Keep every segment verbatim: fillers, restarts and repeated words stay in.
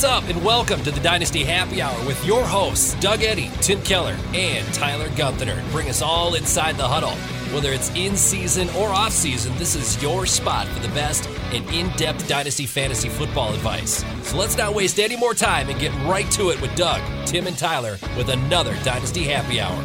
What's up, and welcome to the Dynasty Happy Hour with your hosts, Doug Eddy, Tim Keller, and Tyler Gunther. Bring us all inside the huddle. Whether it's in season or off season, this is your spot for the best and in-depth Dynasty fantasy football advice. So let's not waste any more time and get right to it with Doug, Tim, and Tyler with another Dynasty Happy Hour.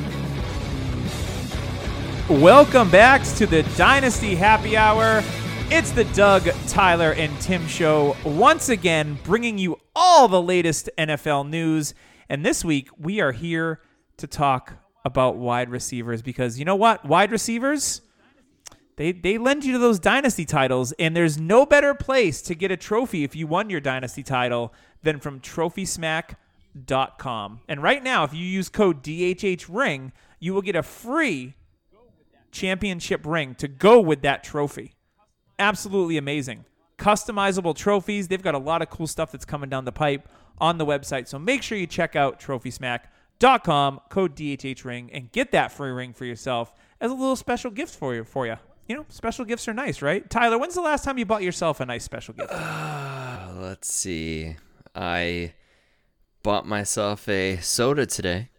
Welcome back to the Dynasty Happy Hour. It's the Doug, Tyler, and Tim show, once again bringing you all the latest N F L news. And this week, we are here to talk about wide receivers because you know what? Wide receivers, they, they lend you to those Dynasty titles, and there's no better place to get a trophy if you won your Dynasty title than from trophy smack dot com. And right now, if you use code D H H ring, you will get a free championship ring to go with that trophy. Absolutely amazing. Customizable trophies. They've got a lot of cool stuff that's coming down the pipe on the website. So make sure you check out trophy smack dot com, code D H H ring, and get that free ring for yourself as a little special gift for you. For you. You know, special gifts are nice, right? Tyler, when's the last time you bought yourself a nice special gift? Uh, let's see. I bought myself a soda today.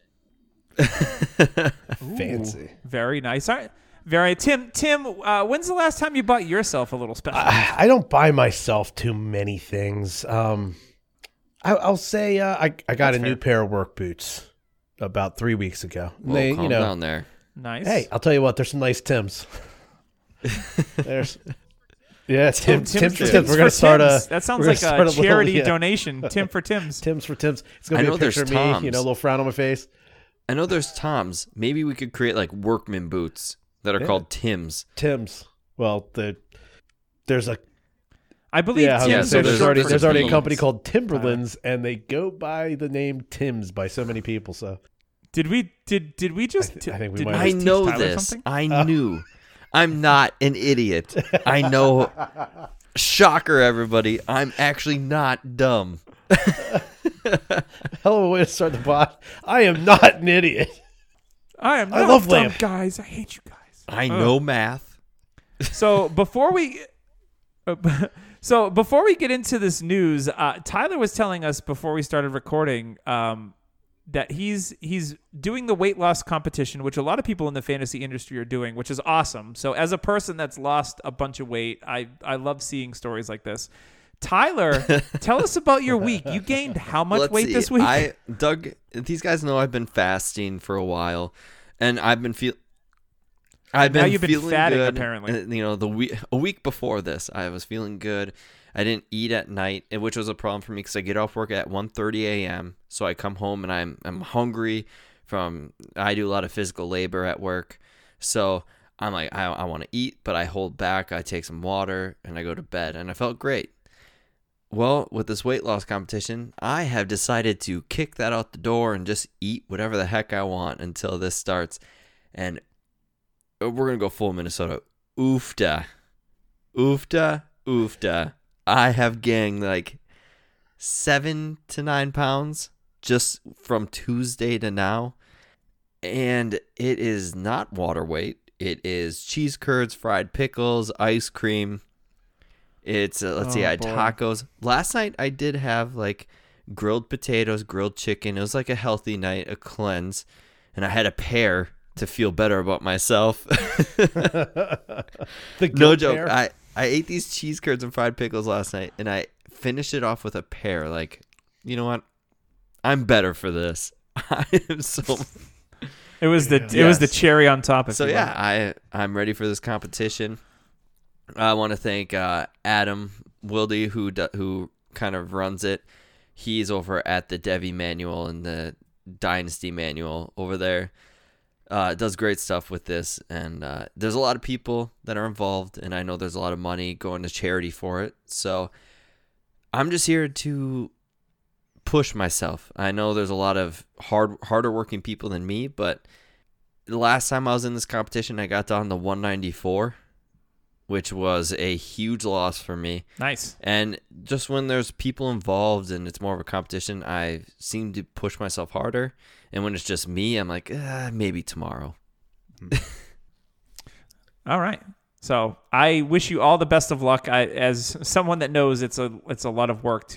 Fancy. Ooh, very nice. All right. Very Tim. Tim, uh, when's the last time you bought yourself a little special? I, I don't buy myself too many things. Um, I, I'll say uh, I I got That's a fair. new pair of work boots about three weeks ago. Whoa, they, calm you know, down there. Nice. Hey, I'll tell you what. There's some nice Tims. There's. Yeah, Tim, Tim's, Tim's, for Tim's Tims. for We're gonna start Tim's. a. That sounds we're like gonna a, start a little, charity yeah. donation. Tim for Tim's. Tim's for Tims. It's gonna I be know a picture there's of me, Toms. you know, a little frown on my face. I know there's Toms. Maybe we could create like workman boots that are Yeah. called Tims. Tim's. Well, the there's a I believe yeah. I was Tim's gonna Yeah, say so are there's there's short already for there's already a Tim's. company called Timberlands, and they go by the name Tim's by so many people. So Did we did did we just? I th- I think we did might I just teach know Tyler this. something? I Uh. knew. I'm not an idiot. I know. Shocker, everybody. I'm actually not dumb. hell of a way to start the pod. I am not an idiot. I am I not love dumb, lamb. guys. I hate you guys. I Ugh. know math. So before we, uh, so before we get into this news, uh, Tyler was telling us before we started recording um, that he's he's doing the weight loss competition, which a lot of people in the fantasy industry are doing, which is awesome. So as a person that's lost a bunch of weight, I I love seeing stories like this. Tyler, tell us about your week. You gained how much Let's weight see. this week? I Doug, these guys know I've been fasting for a while, and I've been feel. I've Now been you've been feeling fatting, good. apparently. Uh, You know, the week a week before this, I was feeling good. I didn't eat at night, and which was a problem for me because I get off work at one thirty a.m. So I come home and I'm I'm hungry from I do a lot of physical labor at work. So I'm like I I want to eat, but I hold back. I take some water and I go to bed, and I felt great. Well, with this weight loss competition, I have decided to kick that out the door and just eat whatever the heck I want until this starts. And we're going to go full Minnesota. Oofda. Oofda. Oofda. I have gained like seven to nine pounds just from Tuesday to now. And it is not water weight. It is cheese curds, fried pickles, ice cream. It's, uh, let's see, Oh, I had boy. tacos. Last night I did have like grilled potatoes, grilled chicken. It was like a healthy night, a cleanse. And I had a pear to feel better about myself. The No guilt joke. pear. I, I ate these cheese curds and fried pickles last night, and I finished it off with a pear. Like, you know what? I'm better for this. I am so... it was the it was the Yes. cherry on top. If So you yeah, will. I I'm ready for this competition. I want to thank uh, Adam Wilde who do, who kind of runs it. He's over at the Devi Manual and the Dynasty Manual over there. Uh, does great stuff with this, and uh, there's a lot of people that are involved, and I know there's a lot of money going to charity for it. So I'm just here to push myself. I know there's a lot of hard harder working people than me, but the last time I was in this competition, I got down to one ninety-four, which was a huge loss for me. Nice. And just when there's people involved and it's more of a competition, I seem to push myself harder. And when it's just me, I'm like, uh, maybe tomorrow. All right. So I wish you all the best of luck. I, as someone that knows it's a it's a lot of work to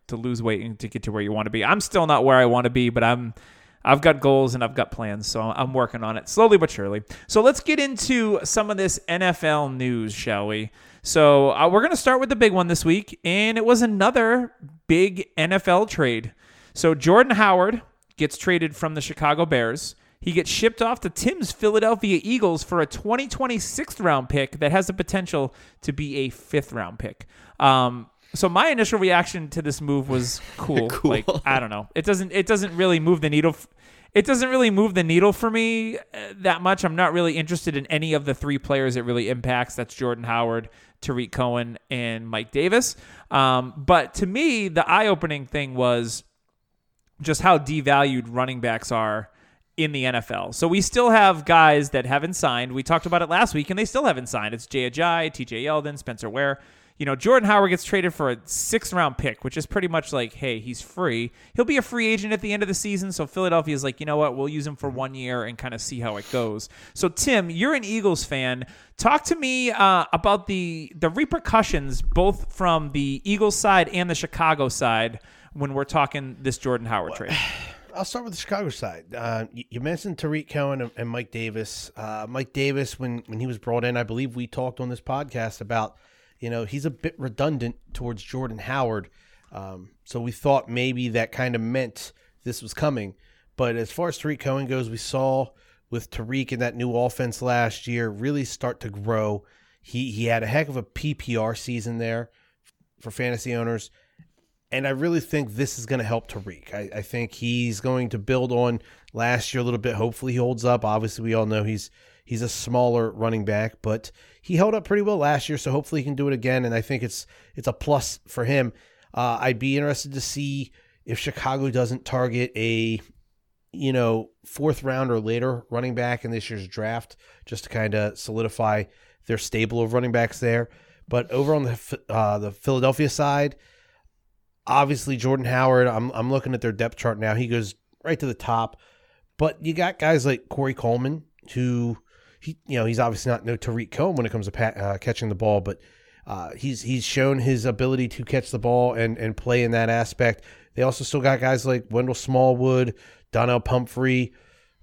to lose weight and to get to where you want to be. I'm still not where I want to be, but I'm I've got goals and I've got plans, so I'm working on it slowly but surely. So let's get into some of this N F L news, shall we? So uh, we're going to start with the big one this week, and it was another big N F L trade. So Jordan Howard gets traded from the Chicago Bears. He gets shipped off to Tim's Philadelphia Eagles for a twenty twenty sixth round pick that has the potential to be a fifth round pick. Um, so my initial reaction to this move was cool. Cool. Like, I don't know. It doesn't it doesn't really move the needle. F- it doesn't really move the needle for me uh, that much. I'm not really interested in any of the three players it really impacts. That's Jordan Howard, Tariq Cohen, and Mike Davis. Um, but to me, the eye-opening thing was just how devalued running backs are in the N F L. So we still have guys that haven't signed. We talked about it last week, and they still haven't signed. It's Jay Ajayi, T J Yeldon, Spencer Ware. You know, Jordan Howard gets traded for a sixth-round pick, which is pretty much like, hey, he's free. He'll be a free agent at the end of the season, so Philadelphia is like, you know what, we'll use him for one year and kind of see how it goes. So, Tim, you're an Eagles fan. Talk to me uh, about the the repercussions, both from the Eagles side and the Chicago side, when we're talking this Jordan Howard trade. I'll start with the Chicago side. Uh, you, you mentioned Tariq Cohen and, and Mike Davis. Uh, Mike Davis, when, when he was brought in, I believe we talked on this podcast about, you know, he's a bit redundant towards Jordan Howard. Um, so we thought maybe that kind of meant this was coming. But as far as Tariq Cohen goes, we saw with Tariq in that new offense last year really start to grow. He he had a heck of a P P R season there for fantasy owners. And I really think this is going to help Tariq. I, I think he's going to build on last year a little bit. Hopefully he holds up. Obviously, we all know he's he's a smaller running back, but he held up pretty well last year, so hopefully he can do it again, and I think it's it's a plus for him. Uh, I'd be interested to see if Chicago doesn't target a, you know, fourth round or later running back in this year's draft just to kind of solidify their stable of running backs there. But over on the uh, the Philadelphia side, obviously Jordan Howard, I'm I'm looking at their depth chart now. He goes right to the top. But you got guys like Corey Coleman, who he you know he's obviously not no Tariq Cohen when it comes to pat, uh, catching the ball, but uh, he's he's shown his ability to catch the ball and and play in that aspect. They also still got guys like Wendell Smallwood, Donnell Pumphrey.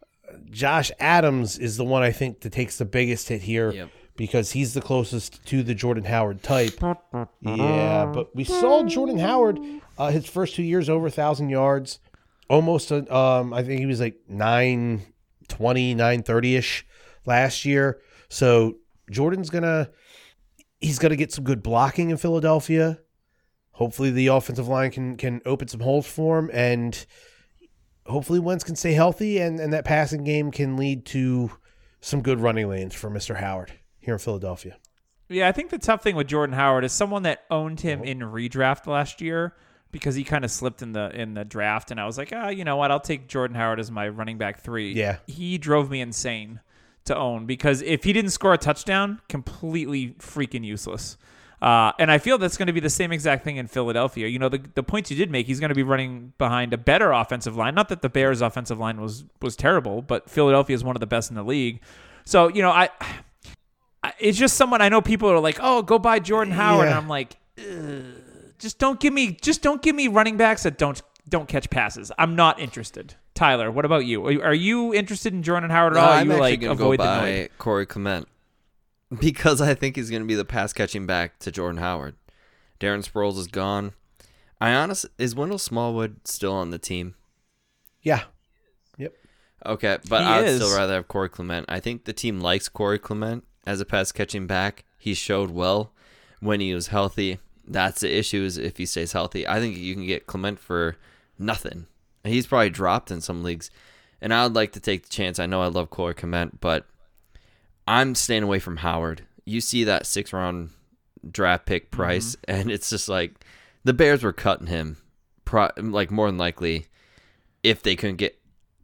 Josh Adams is the one I think that takes the biggest hit here. Yep. Because he's the closest to the Jordan Howard type. Yeah, but we saw Jordan Howard, uh, his first two years over one thousand yards. Almost, a, um, I think he was like nine twenty, nine thirty-ish last year. So Jordan's going to, he's going to get some good blocking in Philadelphia. Hopefully the offensive line can can open some holes for him. And hopefully Wentz can stay healthy and, and that passing game can lead to some good running lanes for Mister Howard here in Philadelphia. Yeah, I think the tough thing with Jordan Howard is someone that owned him in redraft last year because he kind of slipped in the in the draft, and I was like, ah, you know what? I'll take Jordan Howard as my running back three. Yeah. He drove me insane to own because if he didn't score a touchdown, completely freaking useless. Uh, and I feel that's going to be the same exact thing in Philadelphia. You know, the the points you did make, he's going to be running behind a better offensive line. Not that the Bears' offensive line was was terrible, but Philadelphia is one of the best in the league. So, you know, I... It's just someone I know people are like, oh, go buy Jordan Howard. Yeah. And I'm like, just don't give me, just don't give me running backs that don't don't catch passes. I'm not interested. Tyler, what about you? Are you interested in Jordan Howard at no, all? I'm you actually like gonna avoid go the by noise? Corey Clement because I think he's going to be the pass catching back to Jordan Howard. Darren Sproles is gone. I honestly, is Wendell Smallwood still on the team? Yeah. Yep. Okay, but He I'd is. still rather have Corey Clement. I think the team likes Corey Clement as a pass catching back. He showed well when he was healthy. That's the issue, is if he stays healthy. I think you can get Clement for nothing. He's probably dropped in some leagues. And I would like to take the chance. I know I love Corey Clement, but I'm staying away from Howard. You see that six round draft pick price, mm-hmm. and it's just like the Bears were cutting him, pro- like more than likely, if they couldn't get.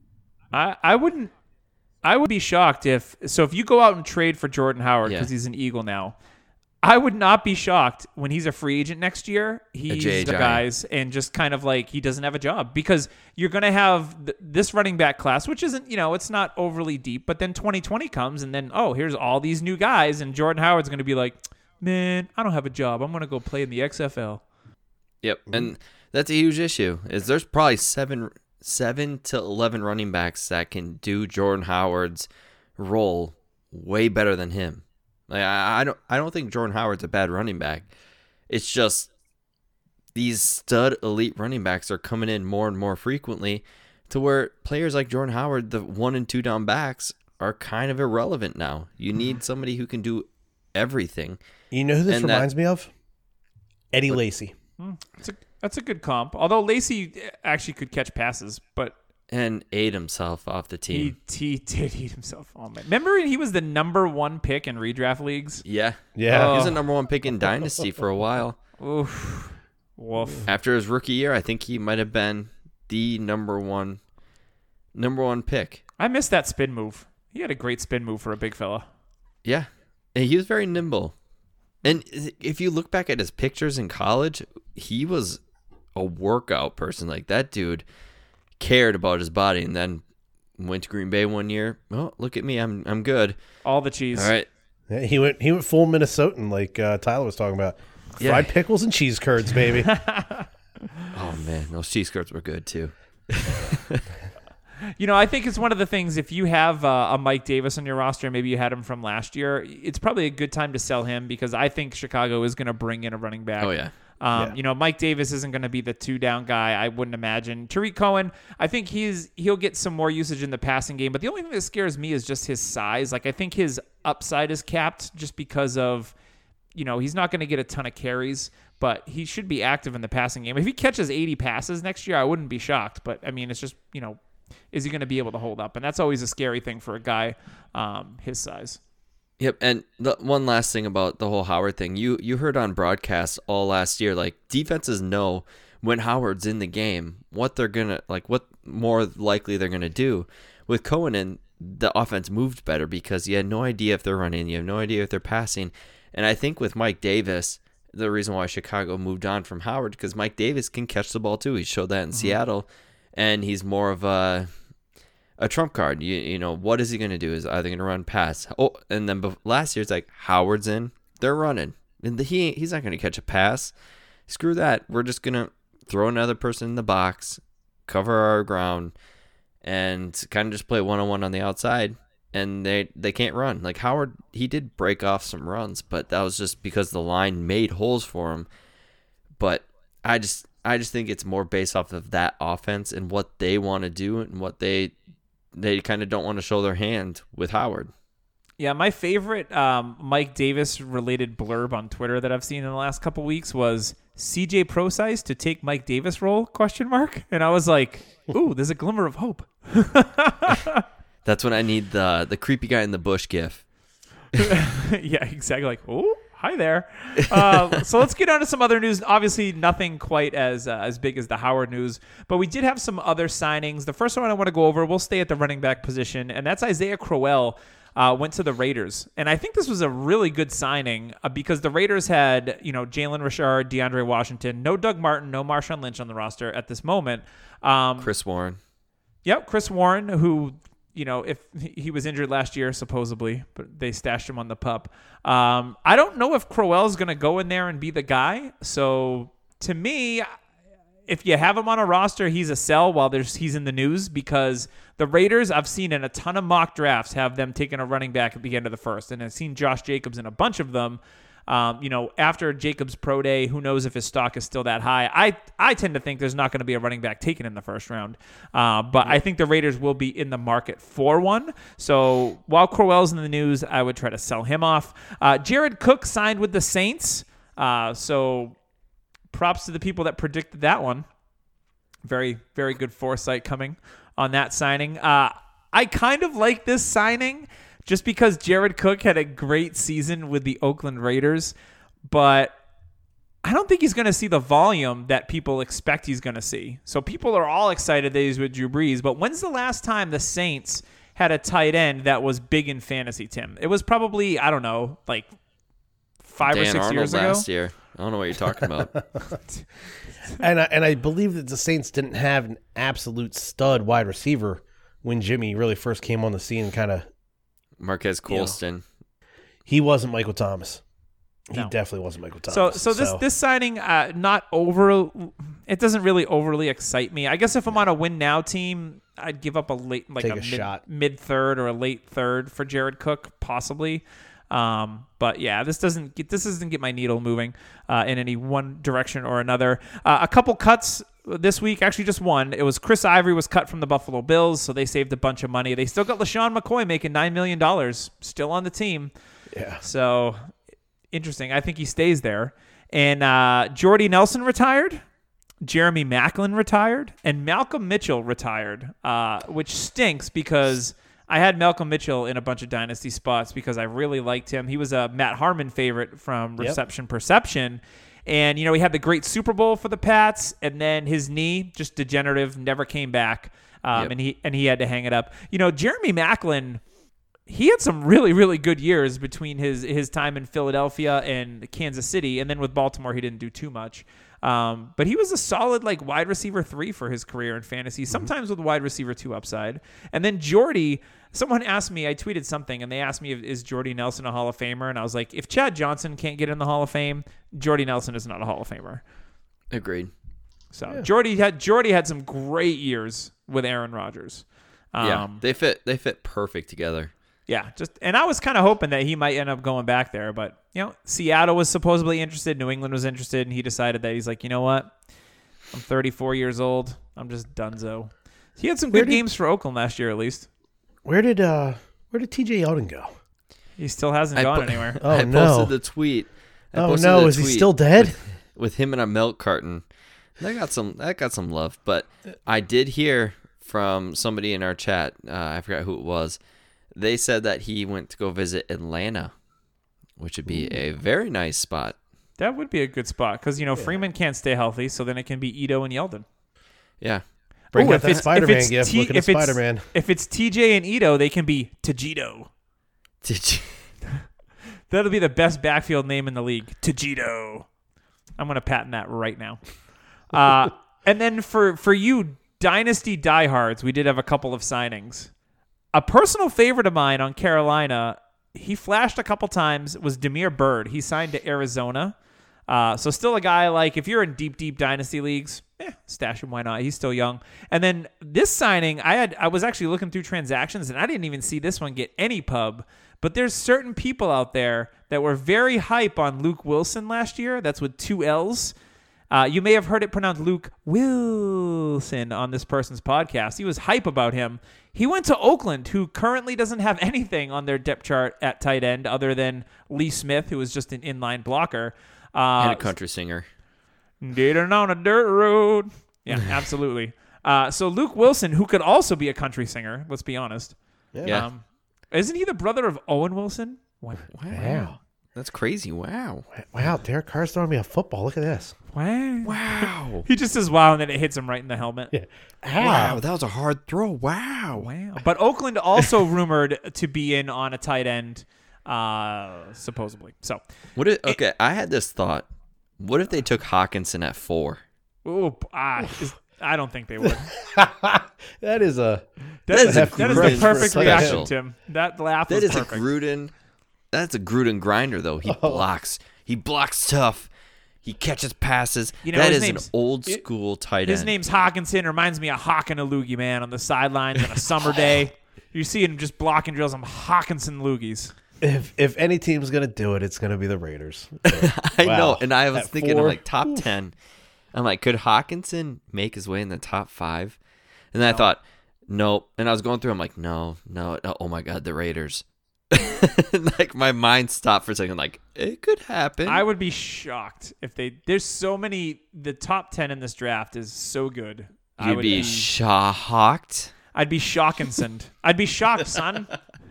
I, I wouldn't. I would be shocked if so. If you go out and trade for Jordan Howard because Yeah. he's an Eagle now, I would not be shocked when he's a free agent next year. He's J the J. guys and just kind of like he doesn't have a job because you're going to have th- this running back class, which isn't, you know, it's not overly deep. But then twenty twenty comes and then, oh, here's all these new guys. And Jordan Howard's going to be like, man, I don't have a job. I'm going to go play in the X F L. Yep. And That's a huge issue. Is there's probably seven, seven to eleven running backs that can do Jordan Howard's role way better than him. Like I, I don't, I don't think Jordan Howard's a bad running back. It's just these stud elite running backs are coming in more and more frequently, to where players like Jordan Howard, the one and two down backs, are kind of irrelevant now. You need somebody who can do everything. You know who this And reminds that- me of? Eddie Lacy. That's a, that's a good comp. Although Lacy actually could catch passes, but And ate himself off the he, team. he did eat himself. Oh, man. Remember he was the number one pick in redraft leagues? Yeah. Yeah. He was a number one pick in Dynasty for a while. Oof. Woof. After his rookie year, I think he might have been the number one number one pick. I missed that spin move. He had a great spin move for a big fella. Yeah. And he was very nimble. And if you look back at his pictures in college, he was a workout person. Like, that dude cared about his body, and then went to Green Bay one year. Oh, look at me. I'm I'm good. All the cheese. All right. Yeah, he went he went full Minnesotan, like uh, Tyler was talking about. Yeah. Fried pickles and cheese curds, baby. Oh, man. Those cheese curds were good, too. You know, I think it's one of the things, if you have uh, a Mike Davis on your roster, maybe you had him from last year, it's probably a good time to sell him, because I think Chicago is going to bring in a running back. Oh, yeah. Um, Yeah. You know, Mike Davis isn't going to be the two-down guy, I wouldn't imagine. Tariq Cohen, I think he's he'll get some more usage in the passing game, but the only thing that scares me is just his size. Like, I think his upside is capped just because of, you know, he's not going to get a ton of carries, but he should be active in the passing game. If he catches eighty passes next year, I wouldn't be shocked, but, I mean, it's just, you know, is he going to be able to hold up? And that's always a scary thing for a guy um, his size. Yep, and the one last thing about the whole Howard thing, you you heard on broadcast all last year, like, defenses know when Howard's in the game what they're gonna like, what more likely they're gonna do. With Cohen in, the offense moved better because you had no idea if they're running, you have no idea if they're passing, and I think with Mike Davis, the reason why Chicago moved on from Howard, because Mike Davis can catch the ball too. He showed that in mm-hmm. Seattle, and he's more of a a trump card. You you know, what is he going to do? Is either going to run pass? Oh, and then bef- last year it's like Howard's in, they're running, and the, he he's not going to catch a pass. Screw that. We're just going to throw another person in the box, cover our ground, and kind of just play one on one on the outside. And they they can't run. Like Howard, he did break off some runs, but that was just because the line made holes for him. But I just I just think it's more based off of that offense and what they want to do and what they. They kind of don't want to show their hand with Howard. Yeah, my favorite um, Mike Davis related blurb on Twitter that I've seen in the last couple weeks was C J Prosise to take Mike Davis role, question mark. And I was like, ooh, there's a glimmer of hope. That's when I need the the creepy guy in the bush gif. Yeah, exactly. Like, oh, hi there. Uh, so let's get on to some other news. Obviously, nothing quite as uh, as big as the Howard news, but we did have some other signings. The first one I want to go over, we'll stay at the running back position, and that's Isaiah Crowell. Uh, went to the Raiders, and I think this was a really good signing uh, because the Raiders had, you know, Jalen Richard, DeAndre Washington, no Doug Martin, no Marshawn Lynch on the roster at this moment. Um, Chris Warren. Yep, Chris Warren, who, you know, if he was injured last year, supposedly, but they stashed him on the pup. Um, I don't know if Crowell's going to go in there and be the guy. So to me, if you have him on a roster, he's a sell while there's he's in the news, because the Raiders, I've seen in a ton of mock drafts, have them taking a running back at the end of the first. And I've seen Josh Jacobs in a bunch of them. Um, you know, after Jacobs' pro day, who knows if his stock is still that high. I, I tend to think there's not going to be a running back taken in the first round. Uh, but I think the Raiders will be in the market for one. So while Crowell's in the news, I would try to sell him off. Uh, Jared Cook signed with the Saints. Uh, so props to the people that predicted that one. Very, very good foresight coming on that signing. Uh, I kind of like this signing just because Jared Cook had a great season with the Oakland Raiders, but I don't think he's going to see the volume that people expect he's going to see. So people are all excited that he's with Drew Brees, but when's the last time the Saints had a tight end that was big in fantasy, Tim? It was probably, I don't know, like five Dan or six Arnold years ago. last year. I don't know what you're talking about. and I, and I believe that the Saints didn't have an absolute stud wide receiver when Jimmy really first came on the scene. Kind of Marquez Colston. You know, he wasn't Michael Thomas. He No. definitely wasn't Michael So, Thomas. so this this signing, uh, not over. It doesn't really overly excite me. I guess if I'm on a win now team, I'd give up a late, like Take a, a mid, shot. mid third or a late third for Jared Cook, possibly. Um, but yeah, this doesn't get this doesn't get my needle moving uh, in any one direction or another. Uh, a couple cuts this week, actually just one. It was Chris Ivory was cut from the Buffalo Bills, so they saved a bunch of money. They still got LaShawn McCoy making nine million dollars, still on the team. Yeah. So interesting. I think he stays there. And uh, Jordy Nelson retired. Jeremy Maclin retired. And Malcolm Mitchell retired, uh, which stinks because I had Malcolm Mitchell in a bunch of dynasty spots because I really liked him. He was a Matt Harmon favorite from Yep. Reception Perception. And, you know, he had the great Super Bowl for the Pats, and then his knee, just degenerative, never came back. Um, Yep. and he and he had to hang it up. You know, Jeremy Maclin, he had some really, really good years between his his time in Philadelphia and Kansas City, and then with Baltimore, he didn't do too much. Um, but he was a solid like wide receiver three for his career in fantasy, sometimes with wide receiver two upside. And then Jordy, someone asked me, I tweeted something, and they asked me, is Jordy Nelson a Hall of Famer? And I was like, if Chad Johnson can't get in the Hall of Fame, Jordy Nelson is not a Hall of Famer. Agreed. So Yeah. Jordy had Jordy had some great years with Aaron Rodgers. Um, yeah, they fit. They fit perfect together. Yeah, just and I was kind of hoping that he might end up going back there, but you know, Seattle was supposedly interested, New England was interested, and he decided that he's like, you know what, I'm thirty-four years old, I'm just donezo. He had some Where good did- games for Oakland last year, at least. Where did uh where did T J Yeldon go? He still hasn't I gone po- anywhere. Oh I no. posted the tweet. I Oh posted no, the is he tweet still dead? With, with him in a milk carton. That got some. That got some love. But I did hear from somebody in our chat. Uh, I forgot who it was. They said that he went to go visit Atlanta, which would be a very nice spot. That would be a good spot because you know Freeman can't stay healthy, so then it can be Ito and Yeldon. Yeah. Bring Ooh, out if that it's- if Spider-Man it's gift. T- Looking at if it's- Spider-Man. If it's T J and Ito, they can be Tajito. Did you? That'll be the best backfield name in the league. Tajito. I'm gonna patent that right now. Uh, and then for for you Dynasty diehards, we did have a couple of signings. A personal favorite of mine on Carolina, he flashed a couple times, was Demir Bird. He signed to Arizona. Uh, so still a guy like if you're in deep, deep dynasty leagues, eh, stash him. Why not? He's still young. And then this signing, I had I was actually looking through transactions, and I didn't even see this one get any pub. But there's certain people out there that were very hype on Luke Wilson last year. That's with two L's. Uh, you may have heard it pronounced Luke Wilson on this person's podcast. He was hype about him. He went to Oakland, who currently doesn't have anything on their depth chart at tight end other than Lee Smith, who was just an inline blocker. Uh, And a country singer. Dating on a dirt road. Yeah, absolutely. Uh, so Luke Wilson, who could also be a country singer, let's be honest. Yeah. Um, isn't he the brother of Owen Wilson? Wow. Wow. That's crazy. Wow. Wow, Derek Carr's throwing me a football. Look at this. Wow. Wow. He just says wow, and then it hits him right in the helmet. Yeah. Wow. That was a hard throw. Wow. Wow. But Oakland also rumored to be in on a tight end, uh, supposedly. So, What if, okay, I had this thought. What if they took Hawkinson at four? ooh, ah, is, I don't think they would. That is a That is, a, a that is the Gruden perfect special. reaction, Tim. That laugh That was is perfect. a Gruden. That's a Gruden grinder, though. He blocks. He blocks tough. He catches passes. You know, that his is an name's- old school tight His end. name's Hawkinson. Reminds me of Hawkin' a Loogie, man, on the sidelines on a summer day. You see him just blocking drills. I'm Hawkinson Loogies. if if any team's gonna do it, it's gonna be the Raiders. I Wow. know, and I was At thinking, I'm four? like top ten. I'm like, could Hawkinson make his way in the top five? And then I thought, nope. And I was going through. I'm like, no, no. no oh my God, the Raiders. Like my mind stopped for a second. Like it could happen. I would be shocked if they. There's so many. The top ten in this draft is so good. I You'd would be shocked. I'd be shockinson. I'd be shocked, son.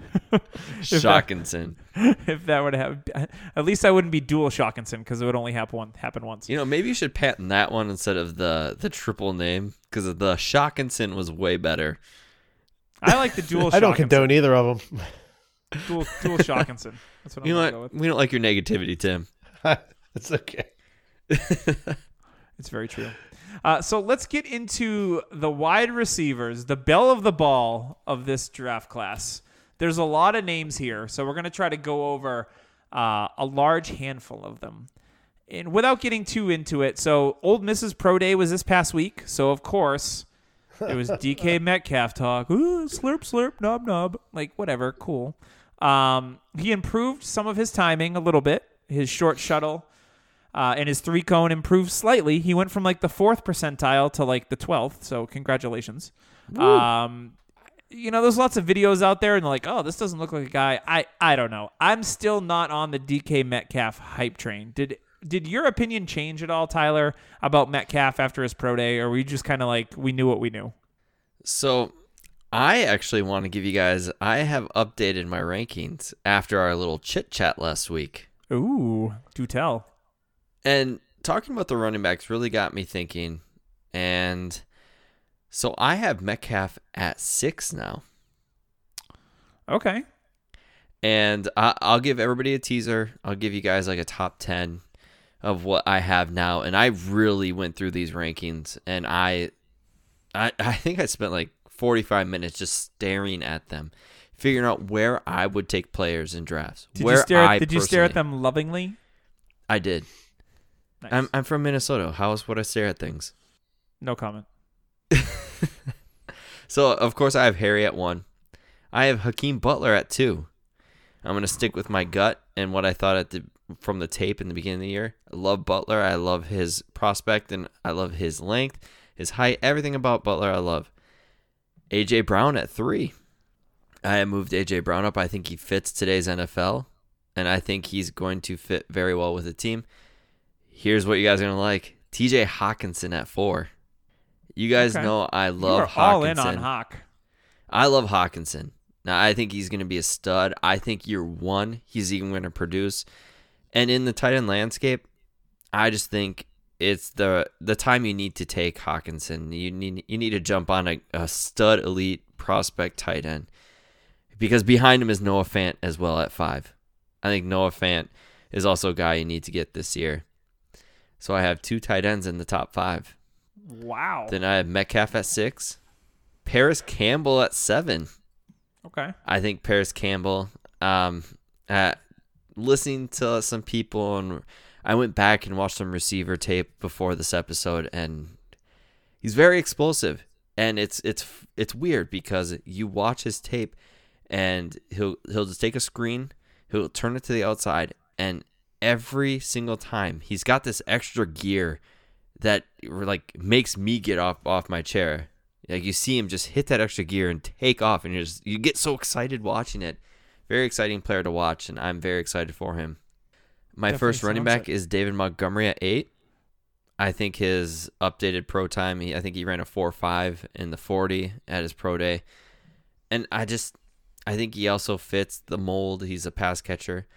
Shockinson. If that were to happen, at least I wouldn't be dual shockinson because it would only happen one happen once. You know, maybe you should patent that one instead of the the triple name because the Shockinson was way better. I like the dual. I don't Shockinson. condone either of them. dual dual shockinson. That's what I'm You know gonna what? go with. We don't like your negativity, Tim. It's okay. It's very true. Uh, so let's get into the wide receivers, the belle of the ball of this draft class. There's a lot of names here, so we're going to try to go over uh, a large handful of them. And without getting too into it, so Ole Miss's Pro Day was this past week. So, of course, it was D K Metcalf talk. Ooh, slurp, slurp, knob, knob. Like, whatever, cool. Um, he improved some of his timing a little bit. His short shuttle uh, and his three cone improved slightly. He went from like the fourth percentile to like the twelfth. So, congratulations. Um, you know, there's lots of videos out there, and they're like, oh, this doesn't look like a guy. I, I don't know. I'm still not on the D K Metcalf hype train. Did Did your opinion change at all, Tyler, about Metcalf after his pro day, or were you just kind of like, we knew what we knew? So I actually want to give you guys, I have updated my rankings after our little chit chat last week. Ooh, do tell. And talking about the running backs really got me thinking. And so I have Metcalf at six now. Okay. And I, I'll give everybody a teaser. I'll give you guys like a top ten of what I have now. And I really went through these rankings, and I, I, I think I spent like forty-five minutes just staring at them, figuring out where I would take players in drafts. Did where you stare? At, I did you stare at them lovingly? I did. Nice. I'm I'm from Minnesota. How else would I stare at things? No comment. So of course I have Harry at one. I have Hakeem Butler at two. I'm gonna stick with my gut and what I thought at the from the tape in the beginning of the year. I love Butler. I love his prospect, and I love his length, his height, everything about Butler I love. A J Brown at three. I have moved A J Brown up. I think he fits today's N F L, and I think he's going to fit very well with the team. Here's what you guys are going to like. T J Hawkinson at four. You guys Okay. know I love you are Hawkinson. all in on Hawk. I love Hawkinson. Now, I think he's going to be a stud. I think year one, he's even going to produce. And in the tight end landscape, I just think it's the the time you need to take Hawkinson. You need you need to jump on a, a stud elite prospect tight end, because behind him is Noah Fant as well at five. I think Noah Fant is also a guy you need to get this year. So I have two tight ends in the top five. Wow. Then I have Metcalf at six, Paris Campbell at seven. Okay. I think Paris Campbell, um, uh, listening to some people, and I went back and watched some receiver tape before this episode, and he's very explosive. And it's it's it's weird because you watch his tape, and he'll he'll just take a screen, he'll turn it to the outside, and every single time he's got this extra gear that like makes me get off off my chair. Like, you see him just hit that extra gear and take off, and you just you get so excited watching it. Very exciting player to watch, and I'm very excited for him. My Definitely first running back sounds it. is David Montgomery at eight. I think his updated pro time, he, I think he ran a four five in the forty at his pro day. And I just, I think he also fits the mold. He's a pass catcher.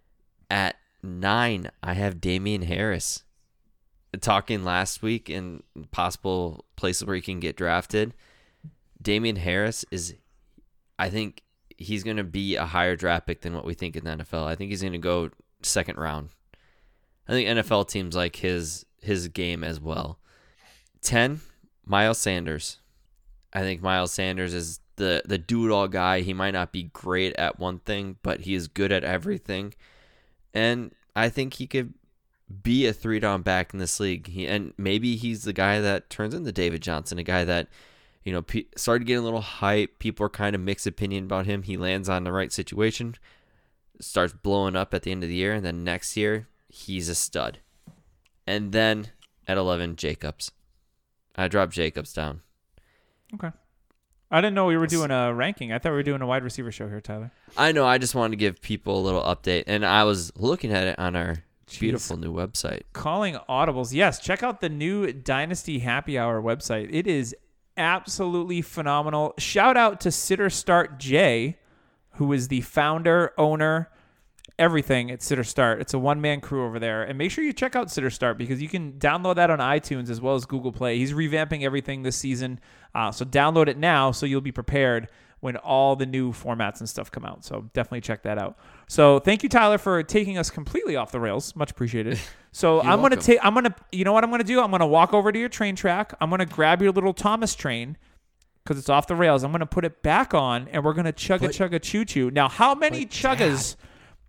At nine, I have Damian Harris. Talking last week in possible places where he can get drafted, Damian Harris is, I think he's going to be a higher draft pick than what we think in the N F L. I think he's going to go second round. I think N F L teams like his his game as well. ten, Miles Sanders. I think Miles Sanders is the, the do-it-all guy. He might not be great at one thing, but he is good at everything. And I think he could be a three-down back in this league. He, and maybe he's the guy that turns into David Johnson, a guy that, you know, pe- started getting a little hype. People are kind of mixed opinion about him. He lands on the right situation, starts blowing up at the end of the year, and then next year, he's a stud. And then at eleven, Jacobs. I dropped Jacobs down. Okay. I didn't know we were doing a ranking. I thought we were doing a wide receiver show here, Tyler. I know. I just wanted to give people a little update, and I was looking at it on our beautiful new website. Calling audibles. Yes, check out the new Dynasty Happy Hour website. It is absolutely phenomenal. Shout out to Sitter Start J, who is the founder, owner, everything at Sitter Start. It's a one-man crew over there. And make sure you check out Sitter Start because you can download that on iTunes as well as Google Play. He's revamping everything this season. Uh, so download it now so you'll be prepared when all the new formats and stuff come out. So definitely check that out. So thank you, Tyler, for taking us completely off the rails. Much appreciated. So I'm going to take, I'm going to, you know what I'm going to do? I'm going to walk over to your train track. I'm going to grab your little Thomas train because it's off the rails. I'm going to put it back on and we're going to chugga But- chugga choo choo. Now, how many but chuggas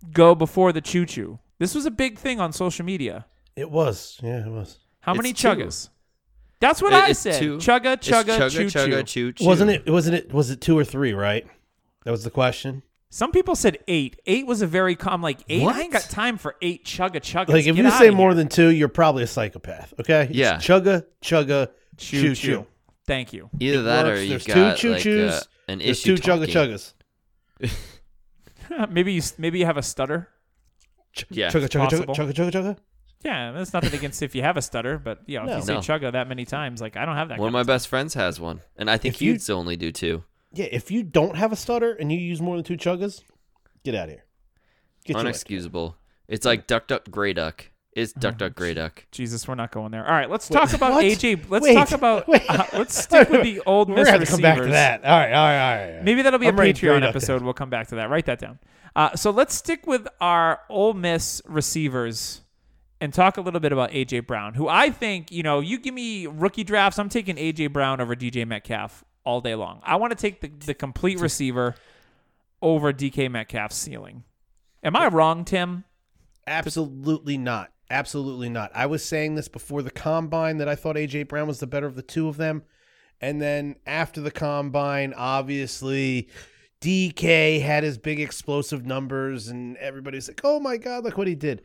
go before the choo choo. This was a big thing on social media. It was. Yeah, it was. How It's many two. chuggas? That's what It- I it's said. two. Chugga, It's chugga, chugga, choo chugga, choo. choo choo. Wasn't it? Wasn't it? Was it two or three? Right. That was the question. Some people said eight. Eight was a very com. Like eight. What? I ain't got time for eight chugga chuggas. Like if Get you outta say here. more than two, you're probably a psychopath. Okay. It's Yeah. Chugga, chugga, choo choo choo. choo. Thank you. Either It that or works. you There's got two like choo-choos. uh, an There's issue two chugga talking. chuggas. maybe you maybe you have a stutter. Yeah. Chugga, chugga, chugga, possible. chugga, chugga, chugga. Yeah, that's nothing against if you have a stutter, but you know, if No. you say No. chugga that many times, like I don't have that. One of kind my best friends has one, and I think If you- you'd only do two. Yeah. If you don't have a stutter and you use more than two chuggas, get out of here. Get your life. Unexcusable. It's like duck, duck, gray duck. It's duck, duck, gray duck. Jesus, we're not going there. All right, let's Wait, talk about what? A J. Let's Wait, talk about. wait. Uh, let's stick with the old We're Miss gonna have to come back to receivers. that. All right. All right. All right. Maybe that'll be I'm a writing Patreon Grey Duck episode. We'll come back to that. Write that down. Uh, so let's stick with our Ole Miss receivers and talk a little bit about A J Brown, who I think, you know, you give me rookie drafts, I'm taking A J Brown over D J Metcalf all day long. I want to take the, the complete receiver over D K Metcalf's ceiling. Am I wrong, Tim? Absolutely not. Absolutely not. I was saying this before the combine that I thought A J Brown was the better of the two of them. And then after the combine, obviously, D K had his big explosive numbers, and everybody's like, oh my God, look what he did.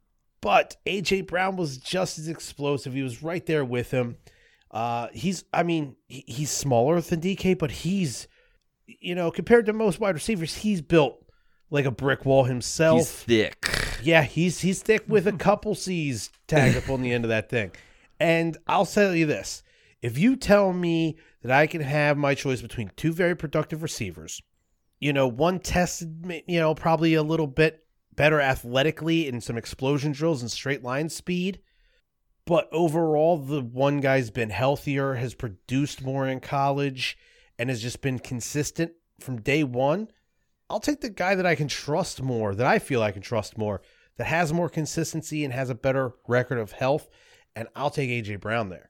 But A J Brown was just as explosive. He was right there with him. Uh, he's, I mean, he, he's smaller than D K, but he's, you know, compared to most wide receivers, he's built like a brick wall himself. He's thick. Yeah, he's he's thick with a couple C's tagged up on the end of that thing. And I'll tell you this. If you tell me that I can have my choice between two very productive receivers, you know, one tested, you know, probably a little bit better athletically in some explosion drills and straight line speed, but overall the one guy's been healthier, has produced more in college, and has just been consistent from day one, I'll take the guy that I can trust more, that I feel I can trust more, that has more consistency and has a better record of health, and I'll take A J Brown there.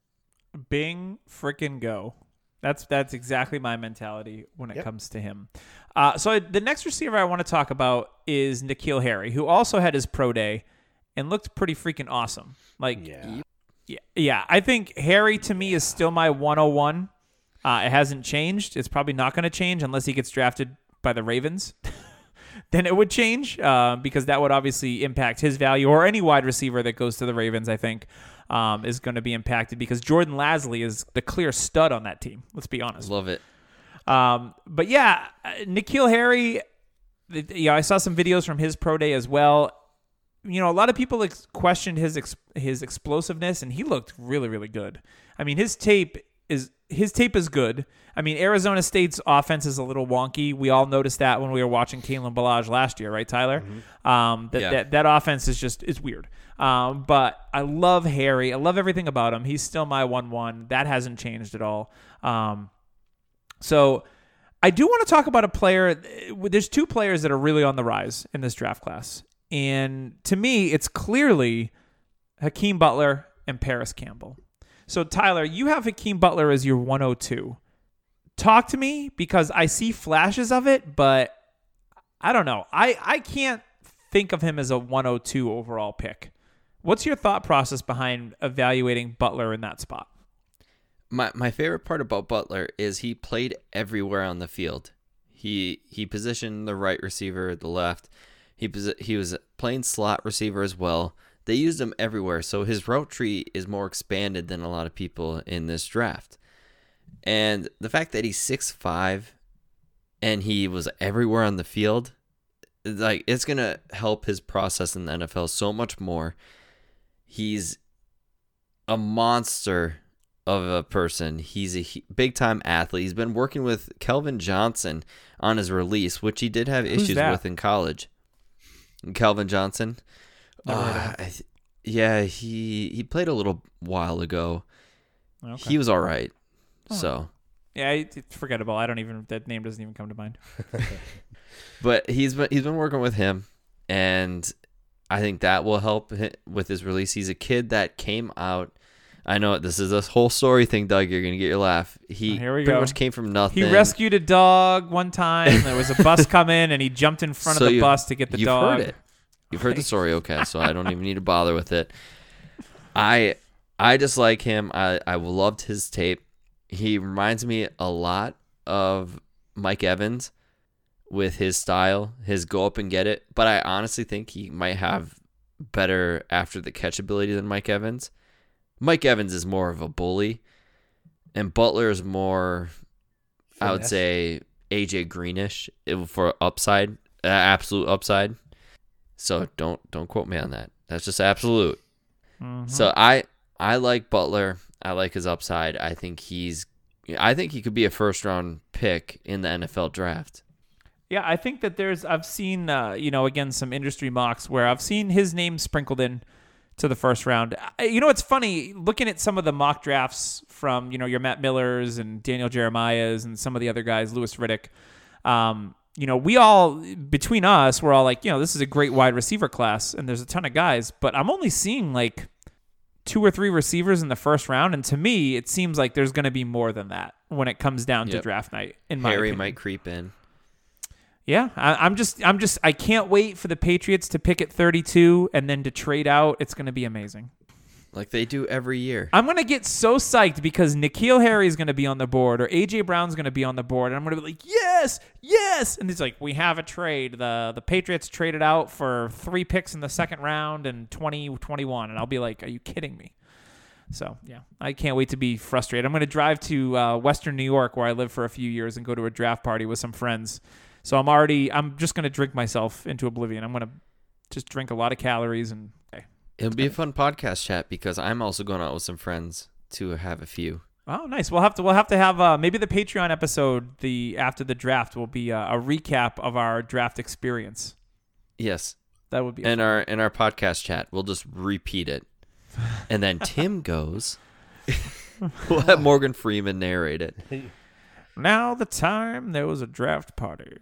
Bing frickin' go. That's that's exactly my mentality when it Yep. comes to him. Uh, so the next receiver I want to talk about is N'Keal Harry, who also had his pro day and looked pretty freaking awesome. Like, Yeah. yeah, yeah. I think Harry to me is still my one oh one. Uh, it hasn't changed. It's probably not going to change unless he gets drafted by the Ravens. Then it would change uh, because that would obviously impact his value, or any wide receiver that goes to the Ravens, I think, um, is going to be impacted because Jordan Lasley is the clear stud on that team. Let's be honest. Love it. Um, but yeah, N'Keal Harry, yeah, I saw some videos from his pro day as well. You know, a lot of people ex- questioned his ex- his explosiveness, and he looked really, really good. I mean, his tape is his tape is good. I mean, Arizona State's offense is a little wonky. We all noticed that when we were watching Kalen Ballage last year, right, Tyler? Mm-hmm. Um, that, Yeah. that that offense is just it's weird. Um, but I love Harry. I love everything about him. He's still my one one. That hasn't changed at all. Um, so I do want to talk about a player. There's two players that are really on the rise in this draft class. And to me, it's clearly Hakeem Butler and Paris Campbell. So, Tyler, you have Hakeem Butler as your one oh two. Talk to me, because I see flashes of it, but I don't know. I, I can't think of him as a one oh two overall pick. What's your thought process behind evaluating Butler in that spot? My my favorite part about Butler is he played everywhere on the field. He he positioned the right receiver, the left. He posi- he was playing slot receiver as well. They used him everywhere, so his route tree is more expanded than a lot of people in this draft. And the fact that he's six five and he was everywhere on the field, like, it's going to help his process in the N F L so much more. He's a monster of a person. He's a big-time athlete. He's been working with Kelvin Johnson on his release, which he did have Who's issues that? with in college. Kelvin Johnson. Never heard of Uh, him. I th- yeah, he he played a little while ago. Okay. He was all right. Oh. So, Yeah, it- it's forgettable. I don't even, that name doesn't even come to mind. but he's been he's been working with him, and I think that will help hi- with his release. He's a kid that came out I know this is a whole story thing, Doug. You're gonna get your laugh. He Here we pretty go. much came from nothing. He rescued a dog one time. There was a bus coming, and he jumped in front So of the you- bus to get the you've dog. heard it. You've heard the story, okay? So I don't even need to bother with it. I I just like him. I I loved his tape. He reminds me a lot of Mike Evans with his style, his go up and get it. But I honestly think he might have better after the catch ability than Mike Evans. Mike Evans is more of a bully, and Butler is more, I would Finesse. say, A J Greenish for upside, uh, absolute upside. So don't don't quote me on that. That's just absolute. Mhm. So I I like Butler. I like his upside. I think he's I think he could be a first round pick in the N F L draft. Yeah, I think that there's, I've seen, uh, you know, again, some industry mocks where I've seen his name sprinkled in to the first round. I- You know, it's funny looking at some of the mock drafts from, you know, your Matt Millers and Daniel Jeremiah's and some of the other guys, Louis Riddick. Um, you know, we all, between us, we're all like, you know, this is a great wide receiver class and there's a ton of guys, but I'm only seeing like two or three receivers in the first round. And to me, it seems like there's going to be more than that when it comes down to Yep. draft night, in my Harry opinion. might creep in. Yeah, I, I'm just, I'm just, I can't wait for the Patriots to pick at thirty-two and then to trade out. It's going to be amazing. Like they do every year. I'm going to get so psyched because N'Keal Harry is going to be on the board or A J Brown's going to be on the board. And I'm going to be like, yes, yes. And it's like, we have a trade. The the Patriots traded out for three picks in the second round and twenty twenty-one. And I'll be like, are you kidding me? So, yeah, I can't wait to be frustrated. I'm going to drive to uh, Western New York where I lived for a few years and go to a draft party with some friends. So I'm already, I'm just going to drink myself into oblivion. I'm going to just drink a lot of calories and, okay. It'll be a fun podcast chat because I'm also going out with some friends to have a few. Oh, nice. We'll have to, we'll have to have, uh, maybe the Patreon episode, the, after the draft will be a, a recap of our draft experience. Yes. That would be, In our in our podcast chat, we'll just repeat it. And then Tim goes. We'll have Morgan Freeman narrate it. now the time there was a draft party.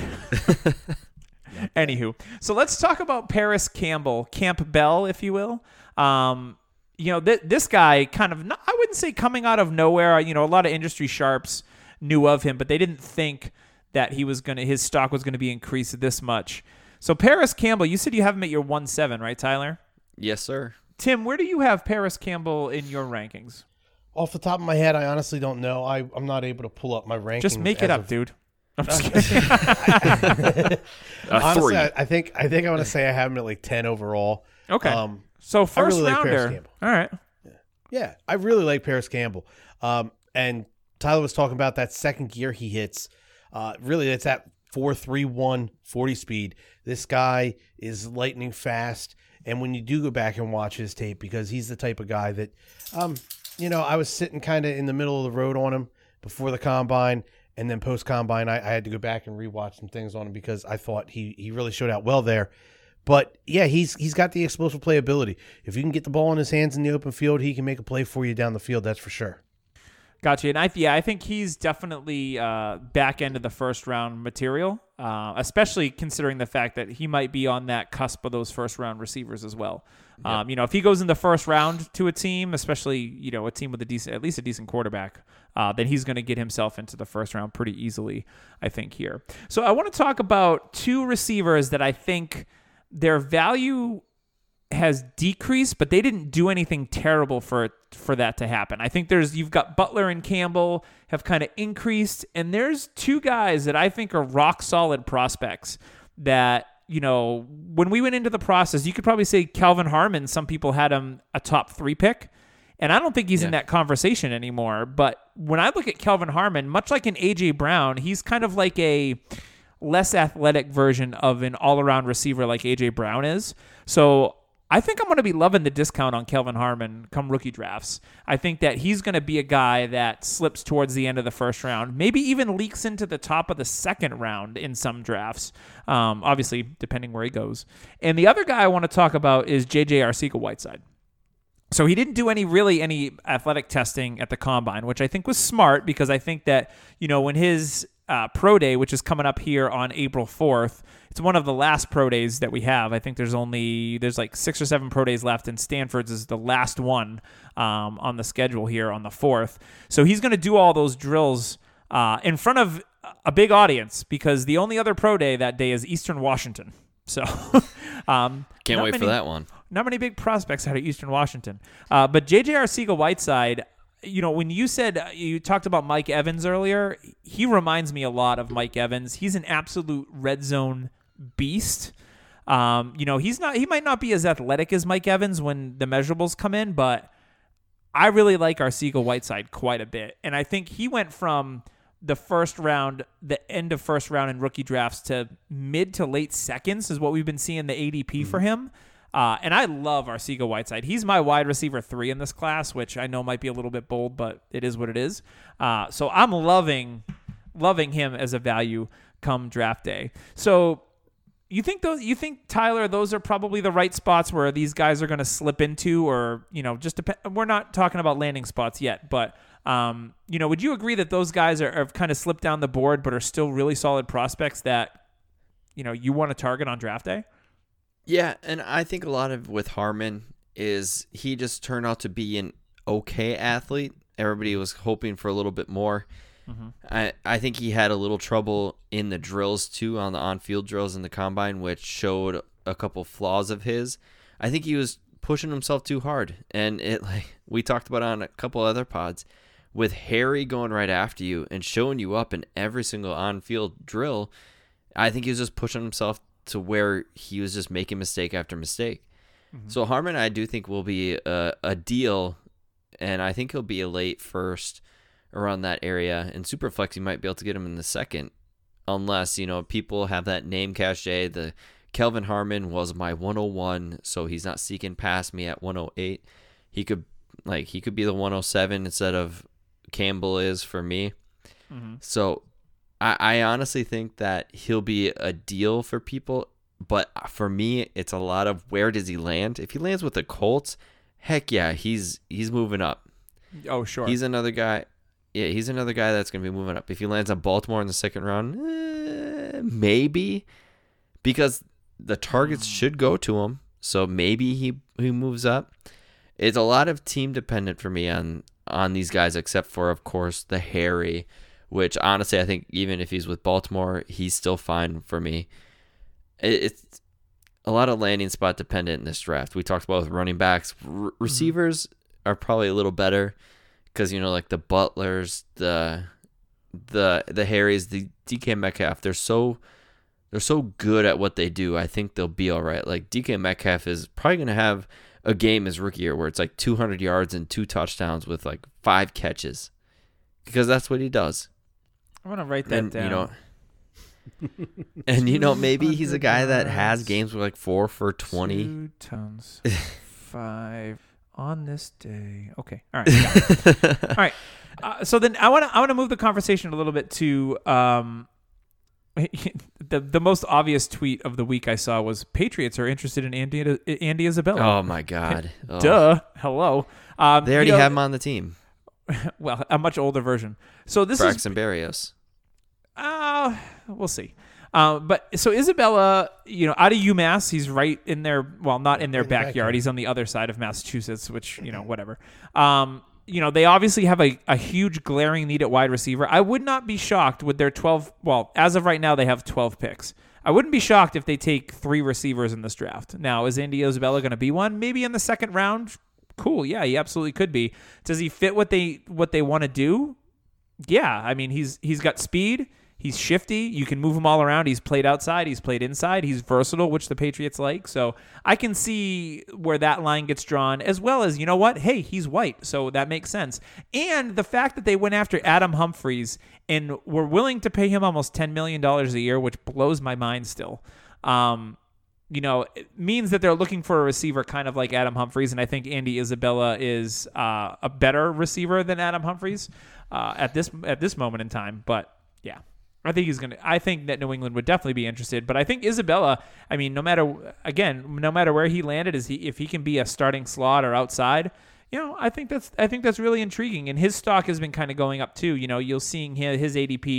Anywho, so let's talk about Paris Campbell, Camp Bell, if you will. Um, you know, th- this guy kind of, not, I wouldn't say coming out of nowhere. You know, a lot of industry sharps knew of him, but they didn't think that he was going to, his stock was going to be increased this much. So Paris Campbell, you said you have him at your one seven, right, Tyler? Yes, sir. Tim, where do you have Paris Campbell in your rankings? Off the top of my head, I honestly don't know. I, I'm not able to pull up my rankings. Just make it as up, of- dude. I'm just kidding. A Honestly, three. I, I think I think I want to say I have him at like ten overall. Okay. Um, So first really like Paris rounder. Campbell. All right. Yeah, I really like Paris Campbell. Um, and Tyler was talking about that second gear he hits. Uh, really, it's at four three one forty speed. This guy is lightning fast. And when you do go back and watch his tape, because he's the type of guy that, um, you know, I was sitting kind of in the middle of the road on him before the combine. And then post combine, I, I had to go back and rewatch some things on him because I thought he, he really showed out well there. But yeah, he's he's got the explosive playability. If you can get the ball in his hands in the open field, he can make a play for you down the field. That's for sure. Gotcha. And I, yeah, I think he's definitely uh, back end of the first round material, uh, especially considering the fact that he might be on that cusp of those first round receivers as well. Yep. Um, you know, if he goes in the first round to a team, especially, you know, a team with a decent, at least a decent quarterback, uh, then he's going to get himself into the first round pretty easily, I think, here. So I want to talk about two receivers that I think their value has decreased, but they didn't do anything terrible for for that to happen. I think there's you've got Butler and Campbell have kind of increased, and there's two guys that I think are rock solid prospects that, you know, when we went into the process, you could probably say Kelvin Harmon, some people had him a top three pick, and I don't think he's Yeah. in that conversation anymore. But when I look at Kelvin Harmon, much like an A J Brown, he's kind of like a less athletic version of an all-around receiver like A J Brown is. So I think I'm going to be loving the discount on Kelvin Harmon come rookie drafts. I think that he's going to be a guy that slips towards the end of the first round, maybe even leaks into the top of the second round in some drafts, um, obviously depending where he goes. And the other guy I want to talk about is J J Arcega-Whiteside. So he didn't do any really any athletic testing at the combine, which I think was smart because I think that, you know, when his uh, pro day, which is coming up here on April fourth. It's one of the last pro days that we have. I think there's only there's like six or seven pro days left, and Stanford's is the last one um, on the schedule here on the fourth. So he's going to do all those drills uh, in front of a big audience because the only other pro day that day is Eastern Washington. So um, can't wait many, for that one. Not many big prospects out of Eastern Washington. Uh, but J J Arcega-Whiteside, you know, when you said you talked about Mike Evans earlier, he reminds me a lot of Mike Evans. He's an absolute red zone beast. Um, you know, he's not. He might not be as athletic as Mike Evans when the measurables come in, but I really like Arcega-Whiteside quite a bit, and I think he went from the first round, the end of first round in rookie drafts to mid to late seconds is what we've been seeing the A D P mm-hmm. for him. Uh, and I love Arcega-Whiteside. He's my wide receiver three in this class, which I know might be a little bit bold, but it is what it is. Uh, so I'm loving, loving him as a value come draft day. So you think those, you think Tyler, those are probably the right spots where these guys are going to slip into, or, you know, just depend, we're not talking about landing spots yet, but Um, you know, would you agree that those guys are, are kind of slipped down the board, but are still really solid prospects that, you know, you want to target on draft day? Yeah, and I think a lot of with Harmon is he just turned out to be an okay athlete. Everybody was hoping for a little bit more. Mm-hmm. I, I think he had a little trouble in the drills too, on the on-field drills in the combine, which showed a couple flaws of his. I think he was pushing himself too hard, and it like we talked about on a couple other pods. With Harry going right after you and showing you up in every single on-field drill, I think he was just pushing himself to where he was just making mistake after mistake. Mm-hmm. So Harmon, I do think will be a, a deal, and I think he'll be a late first around that area. And Superflex, you might be able to get him in the second, unless, you know, people have that name cachet. The Kelvin Harmon was my one oh one, so he's not seeking past me at one oh eight. He could like he could be the one oh seven instead of Campbell is for me. Mm-hmm. So I, I honestly think that he'll be a deal for people, but for me it's a lot of where does he land. If he lands with the Colts, heck yeah, he's he's moving up. Oh sure, he's another guy. Yeah, he's another guy that's going to be moving up. If he lands on Baltimore in the second round, eh, maybe, because the targets should go to him, so maybe he he moves up. It's a lot of team dependent for me on on these guys, except for, of course, the Harry, which honestly I think even if he's with Baltimore, he's still fine for me. It's a lot of landing spot dependent in this draft. We talked about with running backs. R- receivers mm-hmm. are probably a little better because, you know, like the Butlers, the the the Harrys, the D K Metcalf, they're so they're so good at what they do. I think they'll be all right. Like D K Metcalf is probably going to have a game his rookie year where it's like two hundred yards and two touchdowns with like five catches, because that's what he does. I'm gonna write that and, down. You know, and you know, maybe he's a guy that has games with like four for twenty. Two tons, five on this day. Okay, all right, all right. Uh, so then I want to I want to move the conversation a little bit to um. The the most obvious tweet of the week I saw was Patriots are interested in Andy Andy Isabella. Oh my God! Oh. Duh! Hello. Um, they already you know, have him on the team. Well, a much older version. So this Braxton is Berrios. Uh, we'll see. Uh, but so Isabella, you know, out of UMass, he's right in their well, not in their in backyard. backyard. He's on the other side of Massachusetts, which you know, whatever. Um, You know, they obviously have a, a huge glaring need at wide receiver. I would not be shocked with their twelve, well, as of right now, they have twelve picks. I wouldn't be shocked if they take three receivers in this draft. Now, is Andy Isabella going to be one? Maybe in the second round? Cool, yeah, he absolutely could be. Does he fit what they what they want to do? Yeah, I mean, he's he's got speed. He's shifty. You can move him all around. He's played outside. He's played inside. He's versatile, which the Patriots like. So I can see where that line gets drawn, as well as, you know what? Hey, he's white, so that makes sense. And the fact that they went after Adam Humphries and were willing to pay him almost ten million dollars a year, which blows my mind still, um, you know, it means that they're looking for a receiver kind of like Adam Humphries, and I think Andy Isabella is uh, a better receiver than Adam Humphries uh, at this at this moment in time. But, yeah. I think he's gonna. I think that New England would definitely be interested, but I think Isabella. I mean, no matter again, no matter where he landed, is he if he can be a starting slot or outside, you know, I think that's I think that's really intriguing. And his stock has been kind of going up too. You know, you'll seeing his, his A D P,